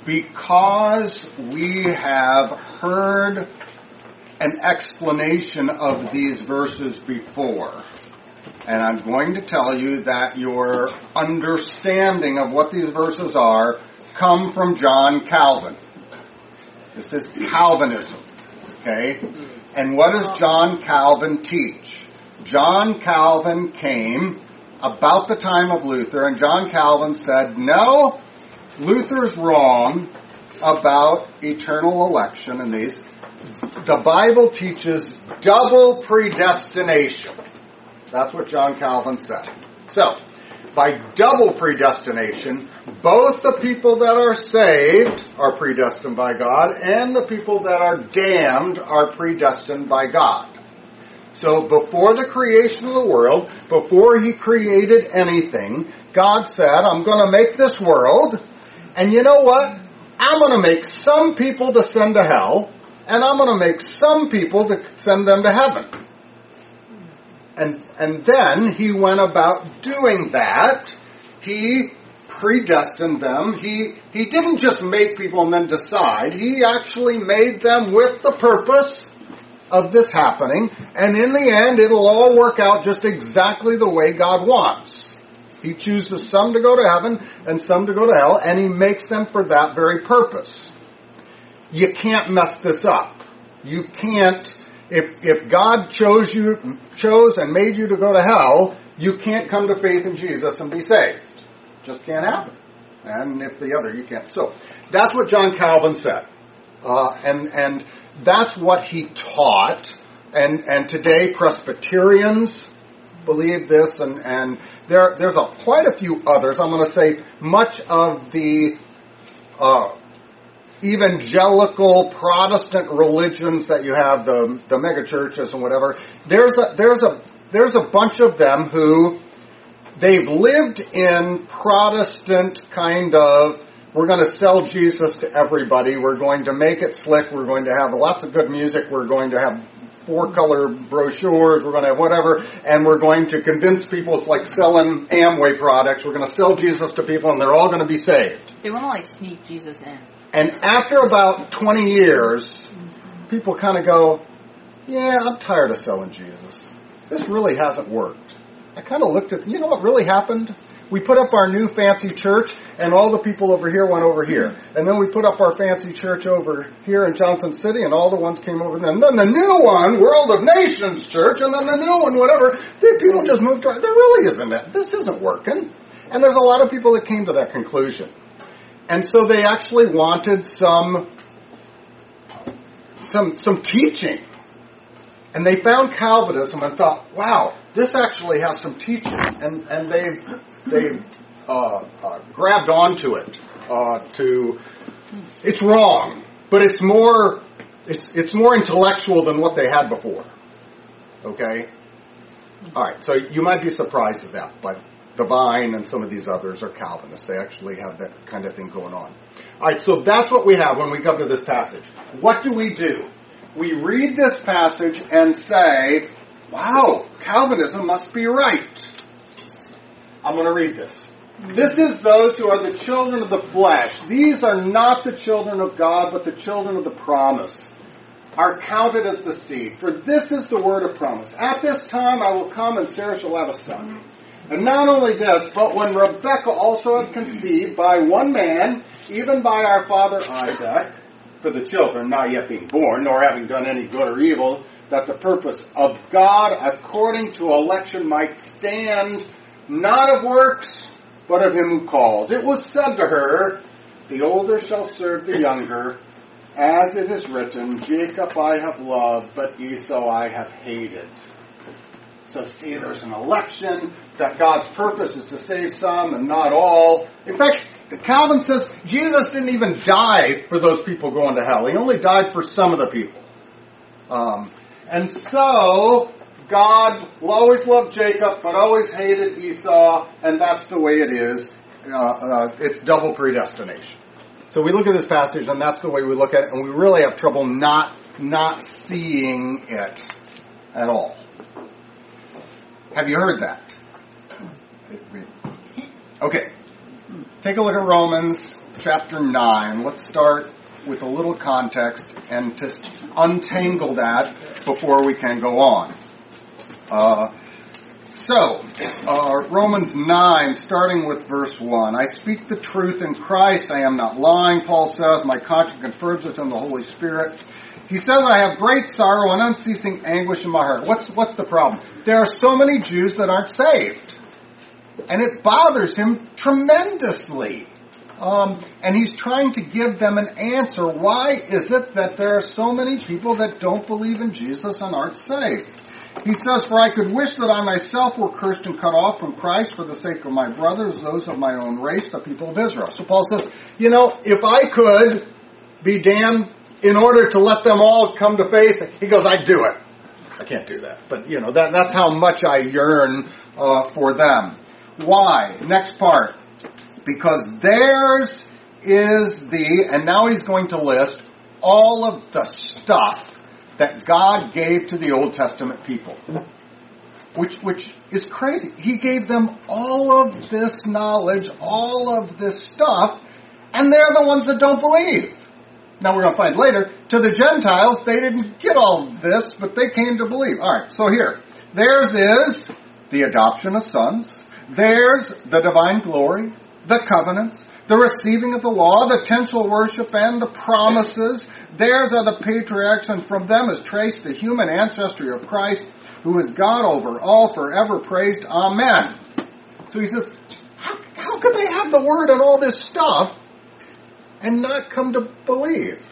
because we have heard an explanation of these verses before. And I'm going to tell you that your understanding of what these verses are come from John Calvin. This is Calvinism. Okay? And what does John Calvin teach? John Calvin came about the time of Luther, and John Calvin said, no, Luther's wrong about eternal election and these. The Bible teaches double predestination. That's what John Calvin said. So, by double predestination, both the people that are saved are predestined by God, and the people that are damned are predestined by God. So before the creation of the world, before He created anything, God said, I'm going to make this world, and you know what? I'm going to make some people to send to hell, and I'm going to make some people to send them to heaven. And, and then He went about doing that. He predestined them. He, he didn't just make people and then decide. He actually made them with the purpose of this happening, and in the end it'll all work out just exactly the way God wants. He chooses some to go to heaven and some to go to hell, and He makes them for that very purpose. You can't mess this up. You can't, if if God chose you, chose and made you to go to hell, you can't come to faith in Jesus and be saved. Just can't happen. And if the other, you can't. So that's what John Calvin said, uh, and and. That's what he taught, and and today Presbyterians believe this, and, and there there's a, quite a few others. I'm going to say much of the uh, evangelical Protestant religions that you have, the the mega churches and whatever. There's a there's a there's a bunch of them who they've lived in Protestant kind of. We're going to sell Jesus to everybody. We're going to make it slick. We're going to have lots of good music. We're going to have four-color brochures. We're going to have whatever. And we're going to convince people it's like selling Amway products. We're going to sell Jesus to people, and they're all going to be saved. They want to, like, sneak Jesus in. And after about twenty years, people kind of go, yeah, I'm tired of selling Jesus. This really hasn't worked. I kind of looked at, you know what really happened? We put up our new fancy church, and all the people over here went over here. And then we put up our fancy church over here in Johnson City, and all the ones came over there. And then the new one, World of Nations Church, and then the new one, whatever. The people just moved around. There really isn't it. This isn't working. And there's a lot of people that came to that conclusion. And so they actually wanted some, some, some teaching. And they found Calvinism and thought, wow, this actually has some teaching. And, and they they uh, uh, grabbed onto it. Uh, to it's wrong, but it's more it's it's more intellectual than what they had before. Okay? All right, so you might be surprised at that, but Divine and some of these others are Calvinists. They actually have that kind of thing going on. All right, so that's what we have when we come to this passage. What do we do? We read this passage and say, wow, Calvinism must be right. I'm going to read this. This is those who are the children of the flesh. These are not the children of God, but the children of the promise, are counted as the seed. For this is the word of promise. At this time I will come, and Sarah shall have a son. And not only this, but when Rebekah also had conceived by one man, even by our father Isaac, for the children not yet being born, nor having done any good or evil, that the purpose of God according to election might stand, not of works, but of him who calls. It was said to her, the older shall serve the younger, as it is written, Jacob I have loved, but Esau I have hated. So see, there's an election, that God's purpose is to save some and not all. In fact, Calvin says Jesus didn't even die for those people going to hell. He only died for some of the people. Um, and so, God will always love Jacob, but always hated Esau, and that's the way it is. Uh, uh, it's double predestination. So we look at this passage, and that's the way we look at it, and we really have trouble not not seeing it at all. Have you heard that? Okay. Take a look at Romans. chapter nine. Let's start with a little context and to untangle that before we can go on. Uh, so, uh, Romans nine, starting with verse one. I speak the truth in Christ. I am not lying, Paul says. My conscience confirms it in the Holy Spirit. He says, I have great sorrow and unceasing anguish in my heart. What's, what's the problem? There are so many Jews that aren't saved. And it bothers him tremendously. Um, and he's trying to give them an answer. Why is it that there are so many people that don't believe in Jesus and aren't saved? He says, for I could wish that I myself were cursed and cut off from Christ for the sake of my brothers, those of my own race, the people of Israel. So Paul says, you know, if I could be damned in order to let them all come to faith, he goes, I'd do it. I can't do that. But, you know, that, that's how much I yearn uh, for them. Why? Next part. Because theirs is the, and now he's going to list all of the stuff that God gave to the Old Testament people. Which, which is crazy. He gave them all of this knowledge, all of this stuff, and they're the ones that don't believe. Now we're going to find later, to the Gentiles, they didn't get all of this, but they came to believe. All right, so here. Theirs is the adoption of sons. Theirs the divine glory, the covenants, the receiving of the law, the temple worship, and the promises. Theirs are the patriarchs, and from them is traced the human ancestry of Christ, who is God over all, forever praised. Amen. So he says, how, how could they have the word and all this stuff and not come to believe?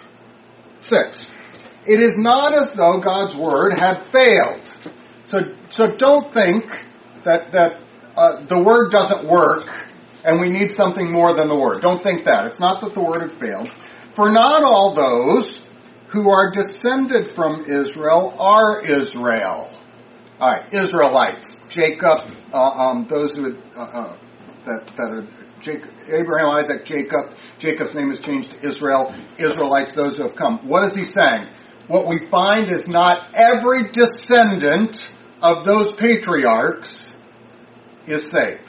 Six. It is not as though God's word had failed. So, so don't think that that uh, the word doesn't work and we need something more than the word. Don't think that. It's not that the word had failed. For not all those who are descended from Israel are Israel. All right, Israelites, Jacob, uh, um, those who uh, uh, that that are Jacob, Abraham, Isaac, Jacob. Jacob's name is changed to Israel. Israelites, those who have come. What is he saying? What we find is not every descendant of those patriarchs is saved.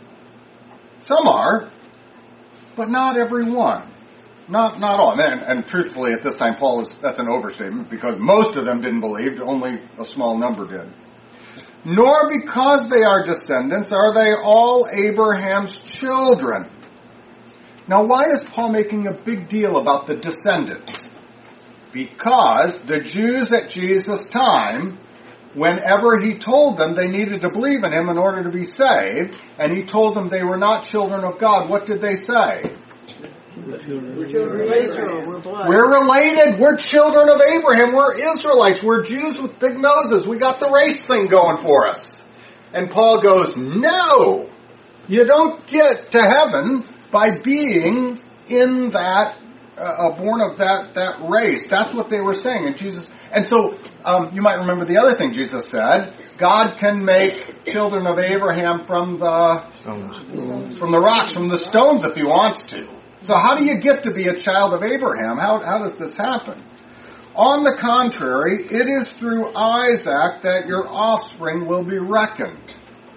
Some are, but not every one. Not not all. And, and truthfully, at this time, Paul is that's an overstatement because most of them didn't believe. Only a small number did. Nor because they are descendants are they all Abraham's children. Now, why is Paul making a big deal about the descendants? Because the Jews at Jesus' time, whenever he told them they needed to believe in him in order to be saved, and he told them they were not children of God, what did they say? We're children of Israel. We're blood. We're related. We're children of Abraham. We're Israelites. We're Jews with big noses. We got the race thing going for us. And Paul goes, no, you don't get to heaven by being in that, uh, born of that, that race. That's what they were saying. And Jesus, and so um, you might remember the other thing Jesus said. God can make children of Abraham from the stones. from the rocks, from the stones if he wants to. So how do you get to be a child of Abraham? How, how does this happen? On the contrary, it is through Isaac that your offspring will be reckoned.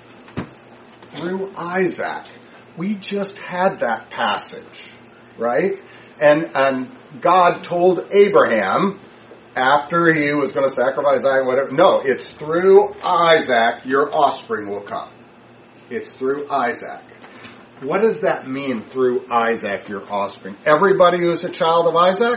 Through Isaac. We just had that passage, right? And and God told Abraham, after he was going to sacrifice Isaac, whatever, no, it's through Isaac your offspring will come. It's through Isaac. What does that mean, through Isaac, your offspring? Everybody who's a child of Isaac?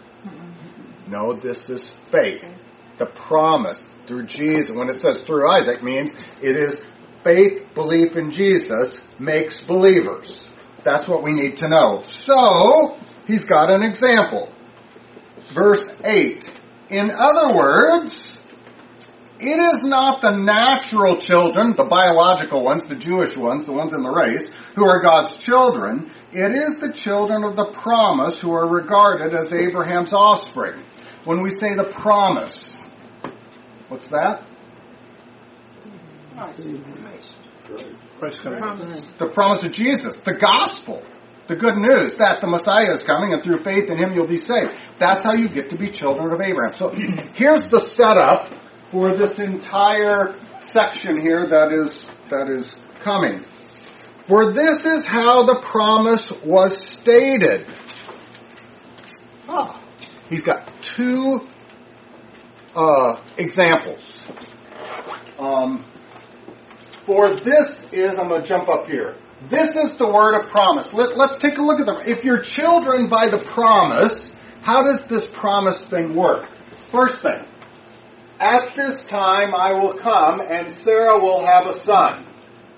No, this is faith. The promise through Jesus. When it says through Isaac, means it is faith, belief in Jesus makes believers. That's what we need to know. So, he's got an example. Verse eight. In other words, it is not the natural children, the biological ones, the Jewish ones, the ones in the race, who are God's children. It is the children of the promise who are regarded as Abraham's offspring. When we say the promise, what's that? Christ coming. The promise of Jesus, the gospel, the good news that the Messiah is coming and through faith in him you'll be saved. That's how you get to be children of Abraham. So here's the setup for this entire section here that is that is coming. For this is how the promise was stated. Ah, he's got two uh, examples. Um, for this is, I'm going to jump up here. This is the word of promise. Let, let's take a look at them. If you're children by the promise, how does this promise thing work? First thing, at this time I will come and Sarah will have a son.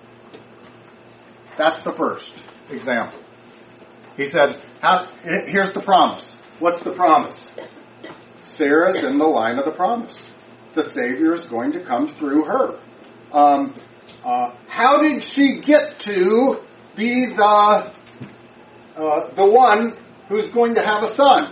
That's the first example. He said, how, here's the promise. What's the promise? Sarah's in the line of the promise. The Savior is going to come through her. Um, uh, how did she get to be the uh, the one who's going to have a son?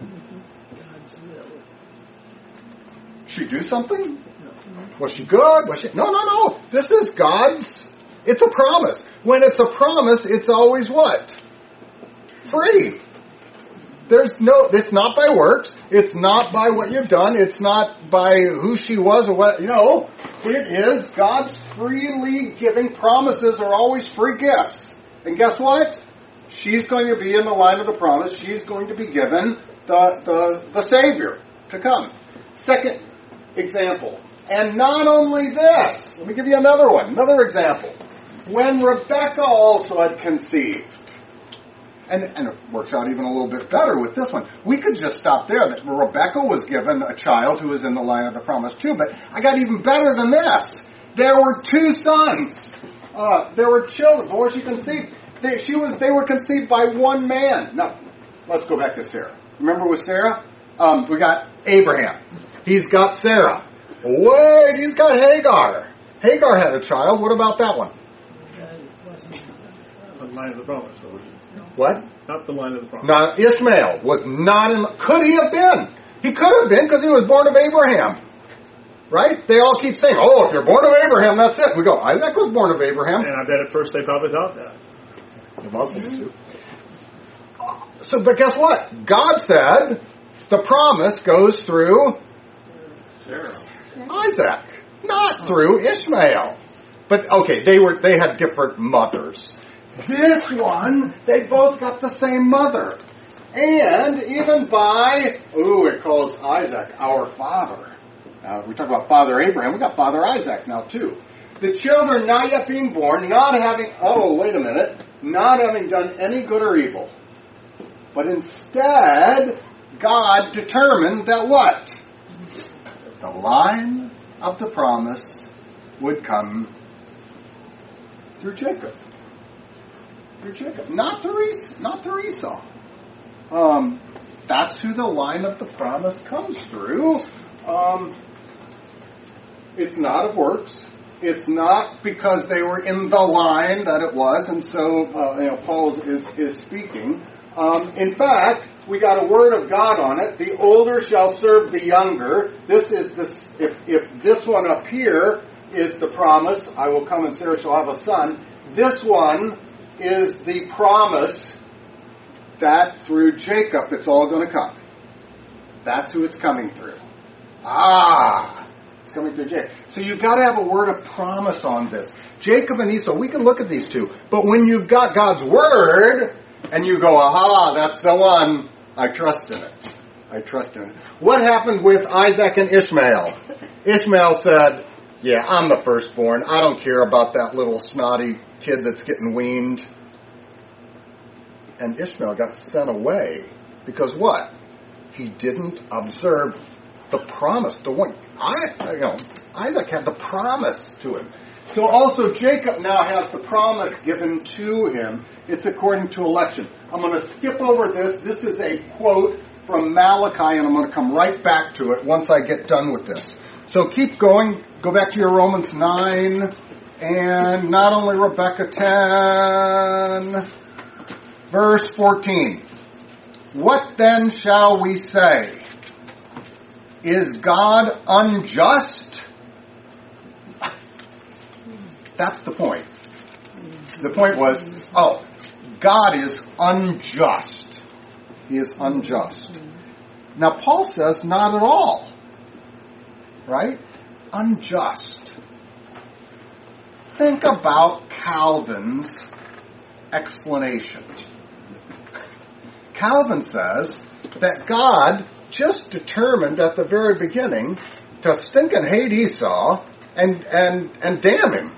She do something? Was she good? Was she? No, no, no. This is God's. It's a promise. When it's a promise, it's always what? Free. There's no. It's not by works. It's not by what you've done. It's not by who she was or what. You know, it is God's freely giving promises are always free gifts. And guess what? She's going to be in the line of the promise. She's going to be given the the, the Savior to come. Second example. And not only this, let me give you another one, another example. When Rebekah also had conceived, and, and it works out even a little bit better with this one. We could just stop there, that Rebekah was given a child who was in the line of the promise too, but I got even better than this. There were two sons. Uh, there were children before she conceived. They, she was, they were conceived by one man. Now, let's go back to Sarah. Remember with Sarah? Um, we got Abraham. He's got Sarah. Wait, he's got Hagar. Hagar had a child. What about that one? The line of the promise. So what? Not the line of the promise. Now, Ishmael was not in... Could he have been? He could have been because he was born of Abraham. Right? They all keep saying, oh, if you're born of Abraham, that's it. We go, Isaac was born of Abraham. And I bet at first they probably thought that. The Muslims do. So, but guess what? God said the promise goes through Sarah. Isaac, not through Ishmael. But okay, they were they had different mothers. This one, they both got the same mother. And even by, ooh, it calls Isaac our father. Uh, we talk about Father Abraham, we got Father Isaac now too. The children not yet being born, not having, oh, wait a minute, not having done any good or evil. But instead, God determined that what? The line of the promise would come through Jacob. Through Jacob. Not through Esau. Not through Esau. Um, that's who the line of the promise comes through. Um, it's not of works. It's not because they were in the line that it was, and so uh, you know, Paul is, is speaking. Um, in fact, we got a word of God on it. The older shall serve the younger. This is this. If, if this one up here is the promise, I will come and Sarah shall have a son. This one is the promise that through Jacob it's all going to come. That's who it's coming through. Ah, it's coming through Jacob. So you've got to have a word of promise on this. Jacob and Esau, we can look at these two. But when you've got God's word and you go, aha, that's the one, I trust in it. I trust in it. What happened with Isaac and Ishmael? Ishmael said, yeah, I'm the firstborn. I don't care about that little snotty kid that's getting weaned. And Ishmael got sent away because what? He didn't observe the promise. The one, I, you know, Isaac had the promise to him. So also Jacob now has the promise given to him. It's according to election. I'm going to skip over this. This is a quote from Malachi, and I'm going to come right back to it once I get done with this. So keep going. Go back to your Romans nine, and not only Rebecca ten, verse fourteen. What then shall we say? Is God unjust? That's the point. The point was, oh, God is unjust. He is unjust. Now, Paul says not at all. Right? Unjust. Think about Calvin's explanation. Calvin says that God just determined at the very beginning to stink and hate Esau and, and, and damn him.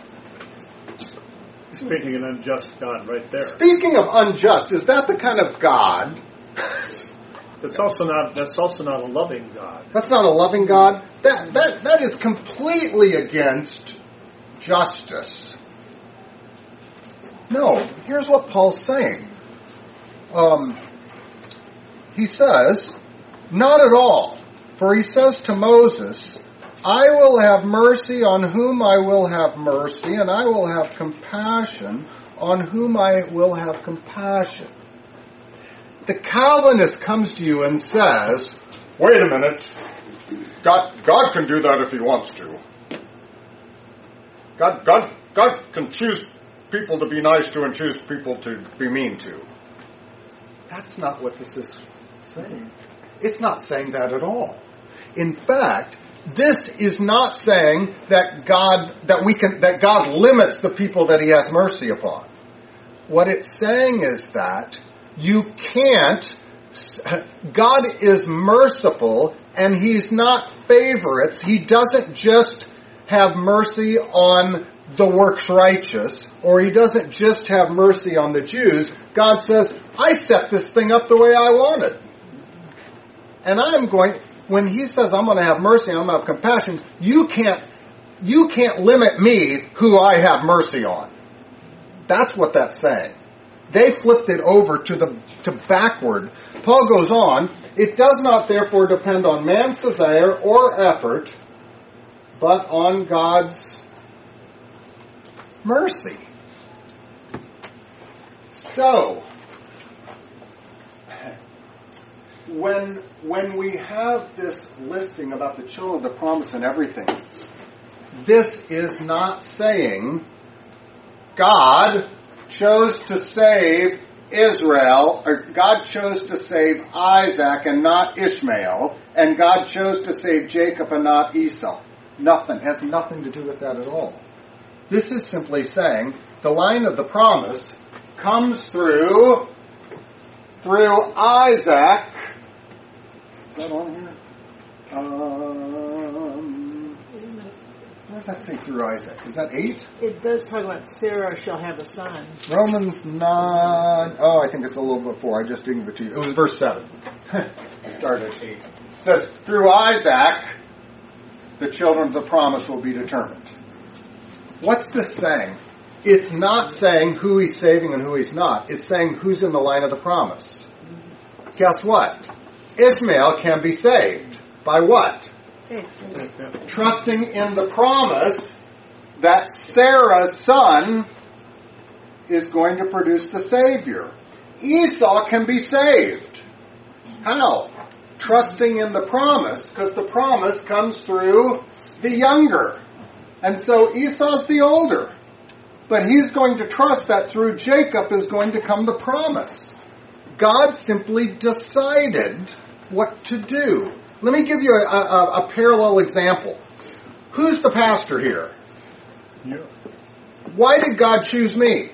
Speaking an unjust God right there. Speaking of unjust, is that the kind of God? That's also not that's also not a loving God. That's not a loving God. That that that is completely against justice. No, here's what Paul's saying. Um, he says, not at all. For he says to Moses, I will have mercy on whom I will have mercy, and I will have compassion on whom I will have compassion. The Calvinist comes to you and says, wait a minute, God, God can do that if he wants to. God, God, God can choose people to be nice to and choose people to be mean to. That's not what this is saying. It's not saying that at all. In fact, this is not saying that God that we can that God limits the people that he has mercy upon. What it's saying is that you can't God is merciful and he's not favorites. He doesn't just have mercy on the works righteous, or he doesn't just have mercy on the Jews. God says, I set this thing up the way I wanted. And I'm going, when he says I'm going to have mercy, I'm going to have compassion, you can't, you can't limit me who I have mercy on. That's what that's saying. They flipped it over to the to backward. Paul goes on, it does not therefore depend on man's desire or effort, but on God's mercy. So, when when we have this listing about the children of the promise and everything, this is not saying God chose to save Israel, or God chose to save Isaac and not Ishmael, and God chose to save Jacob and not Esau. Nothing. Has nothing to do with that at all. This is simply saying the line of the promise comes through through Isaac. Is that on here? Um, where does that say through Isaac? Is that eight? It does talk about Sarah shall have a son. Romans nine. Oh, I think it's a little before. I just didn't give it to you. It was verse seven. I started at eight. It says, through Isaac, the children of the promise will be determined. What's this saying? It's not saying who he's saving and who he's not. It's saying who's in the line of the promise. Guess what? Ishmael can be saved. By what? Trusting in the promise that Sarah's son is going to produce the Savior. Esau can be saved. How? Trusting in the promise, because the promise comes through the younger. And so Esau's the older. But he's going to trust that through Jacob is going to come the promise. God simply decided what to do. Let me give you a, a, a parallel example. Who's the pastor here? You. Why did God choose me?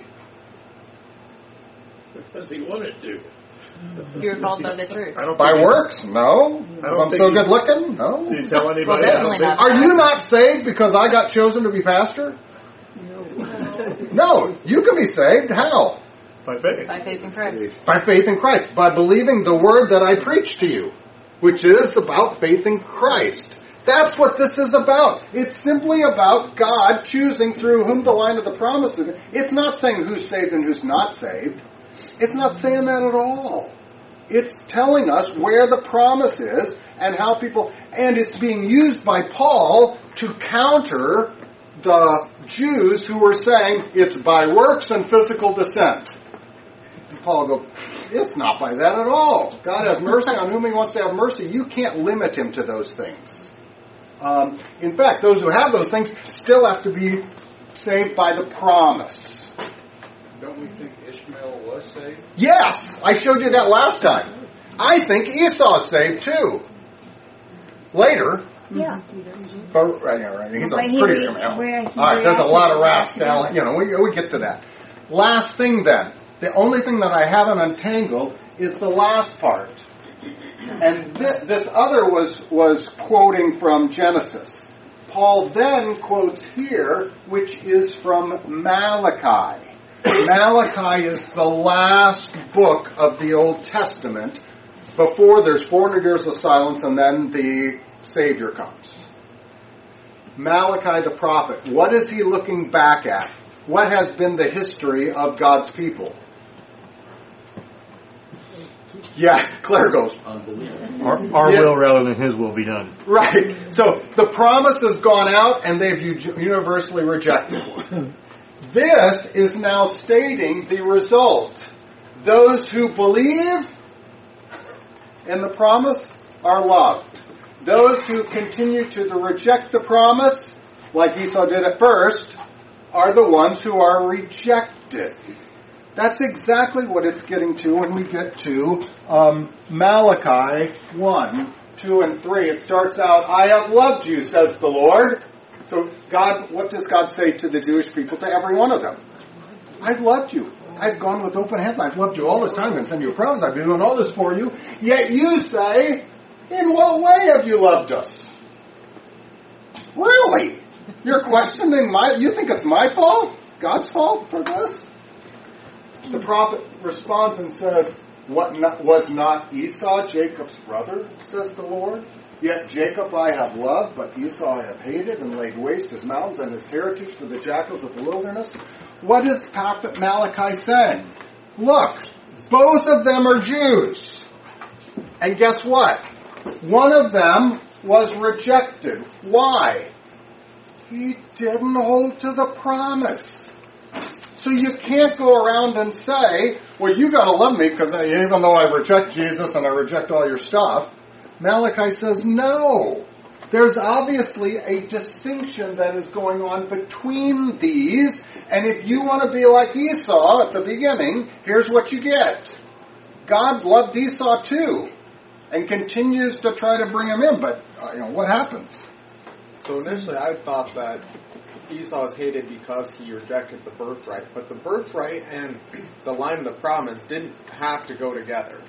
Because he wanted to. You were called by the church. By works? No. Because I'm so good looking? No. Did you tell anybody? Well, definitely not. Are you not saved because I got chosen to be pastor? No. You can be saved. How? By faith. By faith in Christ. By faith in Christ. By believing the word that I preach to you, which is about faith in Christ. That's what this is about. It's simply about God choosing through whom the line of the promise is. It's not saying who's saved and who's not saved. It's not saying that at all. It's telling us where the promise is and how people... And it's being used by Paul to counter the Jews who were saying it's by works and physical descent. And Paul will go, it's not by that at all. God has mercy on whom he wants to have mercy. You can't limit him to those things. Um, in fact, those who have those things still have to be saved by the promise. Don't we think Ishmael was saved? Yes, I showed you that last time. I think Esau's saved too. Later. Yeah. But, right, yeah, right. He's a But he- pretty man. where he All right, there's a lot of reacted rascal. You know, we we get to that. last thing then. The only thing that I haven't untangled is the last part. And th- this other was, was quoting from Genesis. Paul then quotes here, which is from Malachi. Malachi is the last book of the Old Testament before there's four hundred years of silence and then the Savior comes. Malachi the prophet, what is he looking back at? What has been the history of God's people? Yeah, Claire goes. Our, our Yeah. will rather than his will be done. Right. So the promise has gone out and they've universally rejected it. This is now stating the result. Those who believe in the promise are loved. Those who continue to reject the promise, like Esau did at first, are the ones who are rejected. That's exactly what it's getting to when we get to um, Malachi one, two, and three. It starts out, I have loved you, says the Lord. So God, what does God say to the Jewish people, to every one of them? I've loved you. I've gone with open hands. I've loved you all this time. I'm going to send you a promise. I've been doing all this for you. Yet you say, in what way have you loved us? Really? You're questioning my, you think it's my fault? God's fault for this? The prophet responds and says, what not, was not Esau Jacob's brother, says the Lord? Yet Jacob I have loved, but Esau I have hated and laid waste his mountains and his heritage for the jackals of the wilderness. What is prophet Malachi saying? Look, both of them are Jews. And guess what? One of them was rejected. Why? He didn't hold to the promise. So you can't go around and say, well, you got to love me because even though I reject Jesus and I reject all your stuff, Malachi says no. There's obviously a distinction that is going on between these, and if you want to be like Esau at the beginning, here's what you get. God loved Esau too, and continues to try to bring him in, but uh, you know what happens? So initially I thought that Esau was hated because he rejected the birthright, but the birthright and the line of the promise didn't have to go together.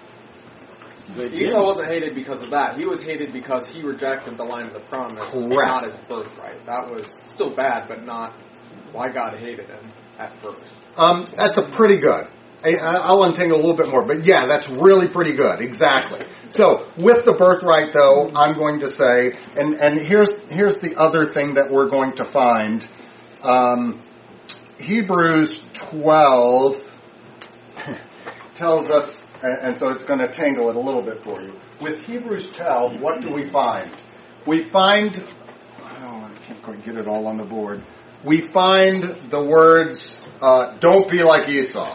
Esau wasn't hated because of that. He was hated because he rejected the line of the promise, Correct. not his birthright. That was still bad, but not why God hated him at first. Um, that's a pretty good. I, I'll untangle a little bit more, but yeah, that's really pretty good. Exactly. So with the birthright, though, I'm going to say, and, and here's here's the other thing that we're going to find. Um, Hebrews twelve tells us, and so it's going to tangle it a little bit for you. With Hebrews twelve, what do we find? We find, oh, I can't quite get it all on the board. We find the words, uh, don't be like Esau.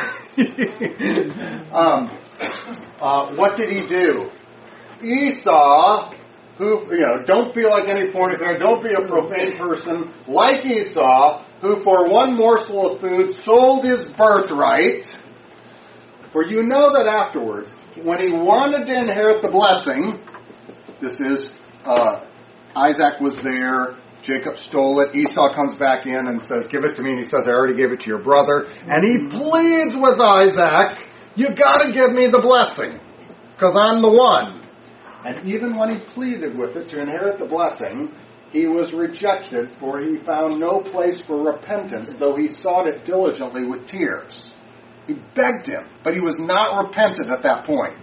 um, uh, what did he do? Esau, who, you know, don't be like any fornicator, don't be a profane person, like Esau, who for one morsel of food sold his birthright. For you know that afterwards, when he wanted to inherit the blessing, this is, uh, Isaac was there, Jacob stole it, Esau comes back in and says, give it to me, and he says, I already gave it to your brother, and he pleads with Isaac, you gotta give me the blessing, because I'm the one. And even when he pleaded with it to inherit the blessing, he was rejected, for he found no place for repentance, though he sought it diligently with tears. He begged him, but he was not repentant at that point.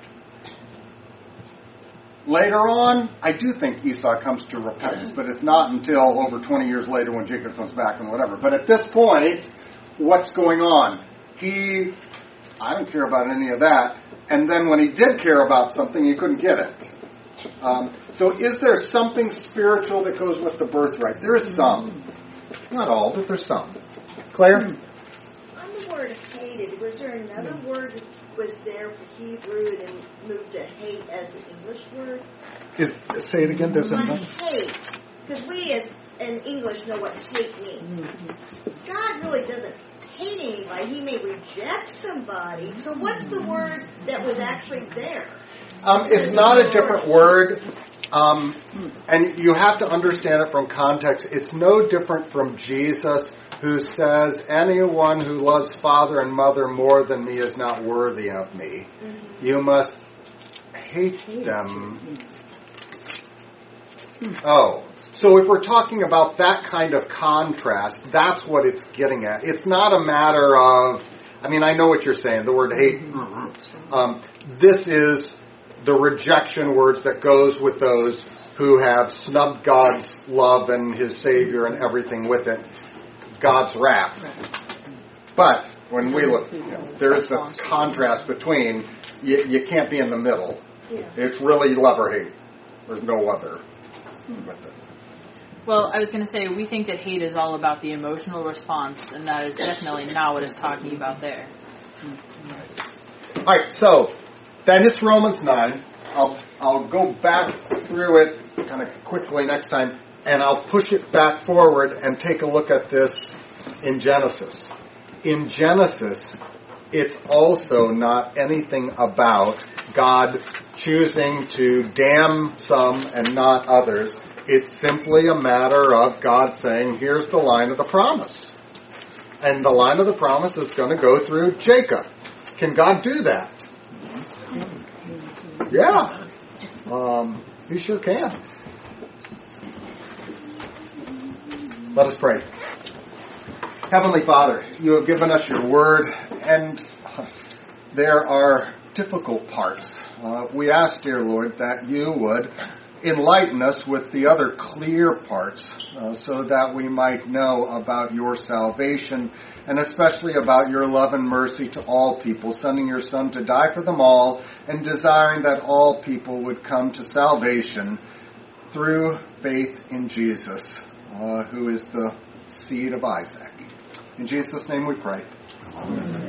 Later on, I do think Esau comes to repentance, but it's not until over twenty years later when Jacob comes back and whatever. But at this point, what's going on? He, I don't care about any of that. And then when he did care about something, he couldn't get it. Um, so is there something spiritual that goes with the birthright? There is some. Not all, but there's some. Claire? On the word hated, was there another word that was there for Hebrew and moved to hate as the English word? Is, say it again. There's Like another. hate. Because we as in English know what hate means. God really doesn't hate anybody. He may reject somebody. So what's the word that was actually there? Um, it's not a different word. Um, and you have to understand it from context. It's no different from Jesus, who says, anyone who loves father and mother more than me is not worthy of me. Mm-hmm. You must hate them. Oh, so if we're talking about that kind of contrast, that's what it's getting at. It's not a matter of, I mean, I know what you're saying, the word hate. Mm-hmm. Um, this is the rejection words that goes with those who have snubbed God's love and His Savior and everything with it. God's wrath. But when we look, you know, there's this contrast between, you, you can't be in the middle. It's really love or hate. There's no other with it. Well, I was going to say, we think that hate is all about the emotional response, and that is definitely not what it's talking about there. All right, so that hits Romans nine. I'll I'll go back through it kind of quickly next time, and I'll push it back forward and take a look at this in Genesis. In Genesis, it's also not anything about God choosing to damn some and not others. It's simply a matter of God saying, here's the line of the promise. And the line of the promise is going to go through Jacob. Can God do that? Yeah. Um, he sure can. Let us pray. Heavenly Father, you have given us your word, and there are difficult parts. Uh, we ask, dear Lord, that you would enlighten us with the other clear parts uh, so that we might know about your salvation and especially about your love and mercy to all people, sending your Son to die for them all and desiring that all people would come to salvation through faith in Jesus, uh, who is the seed of Isaac. In Jesus' name we pray. Amen.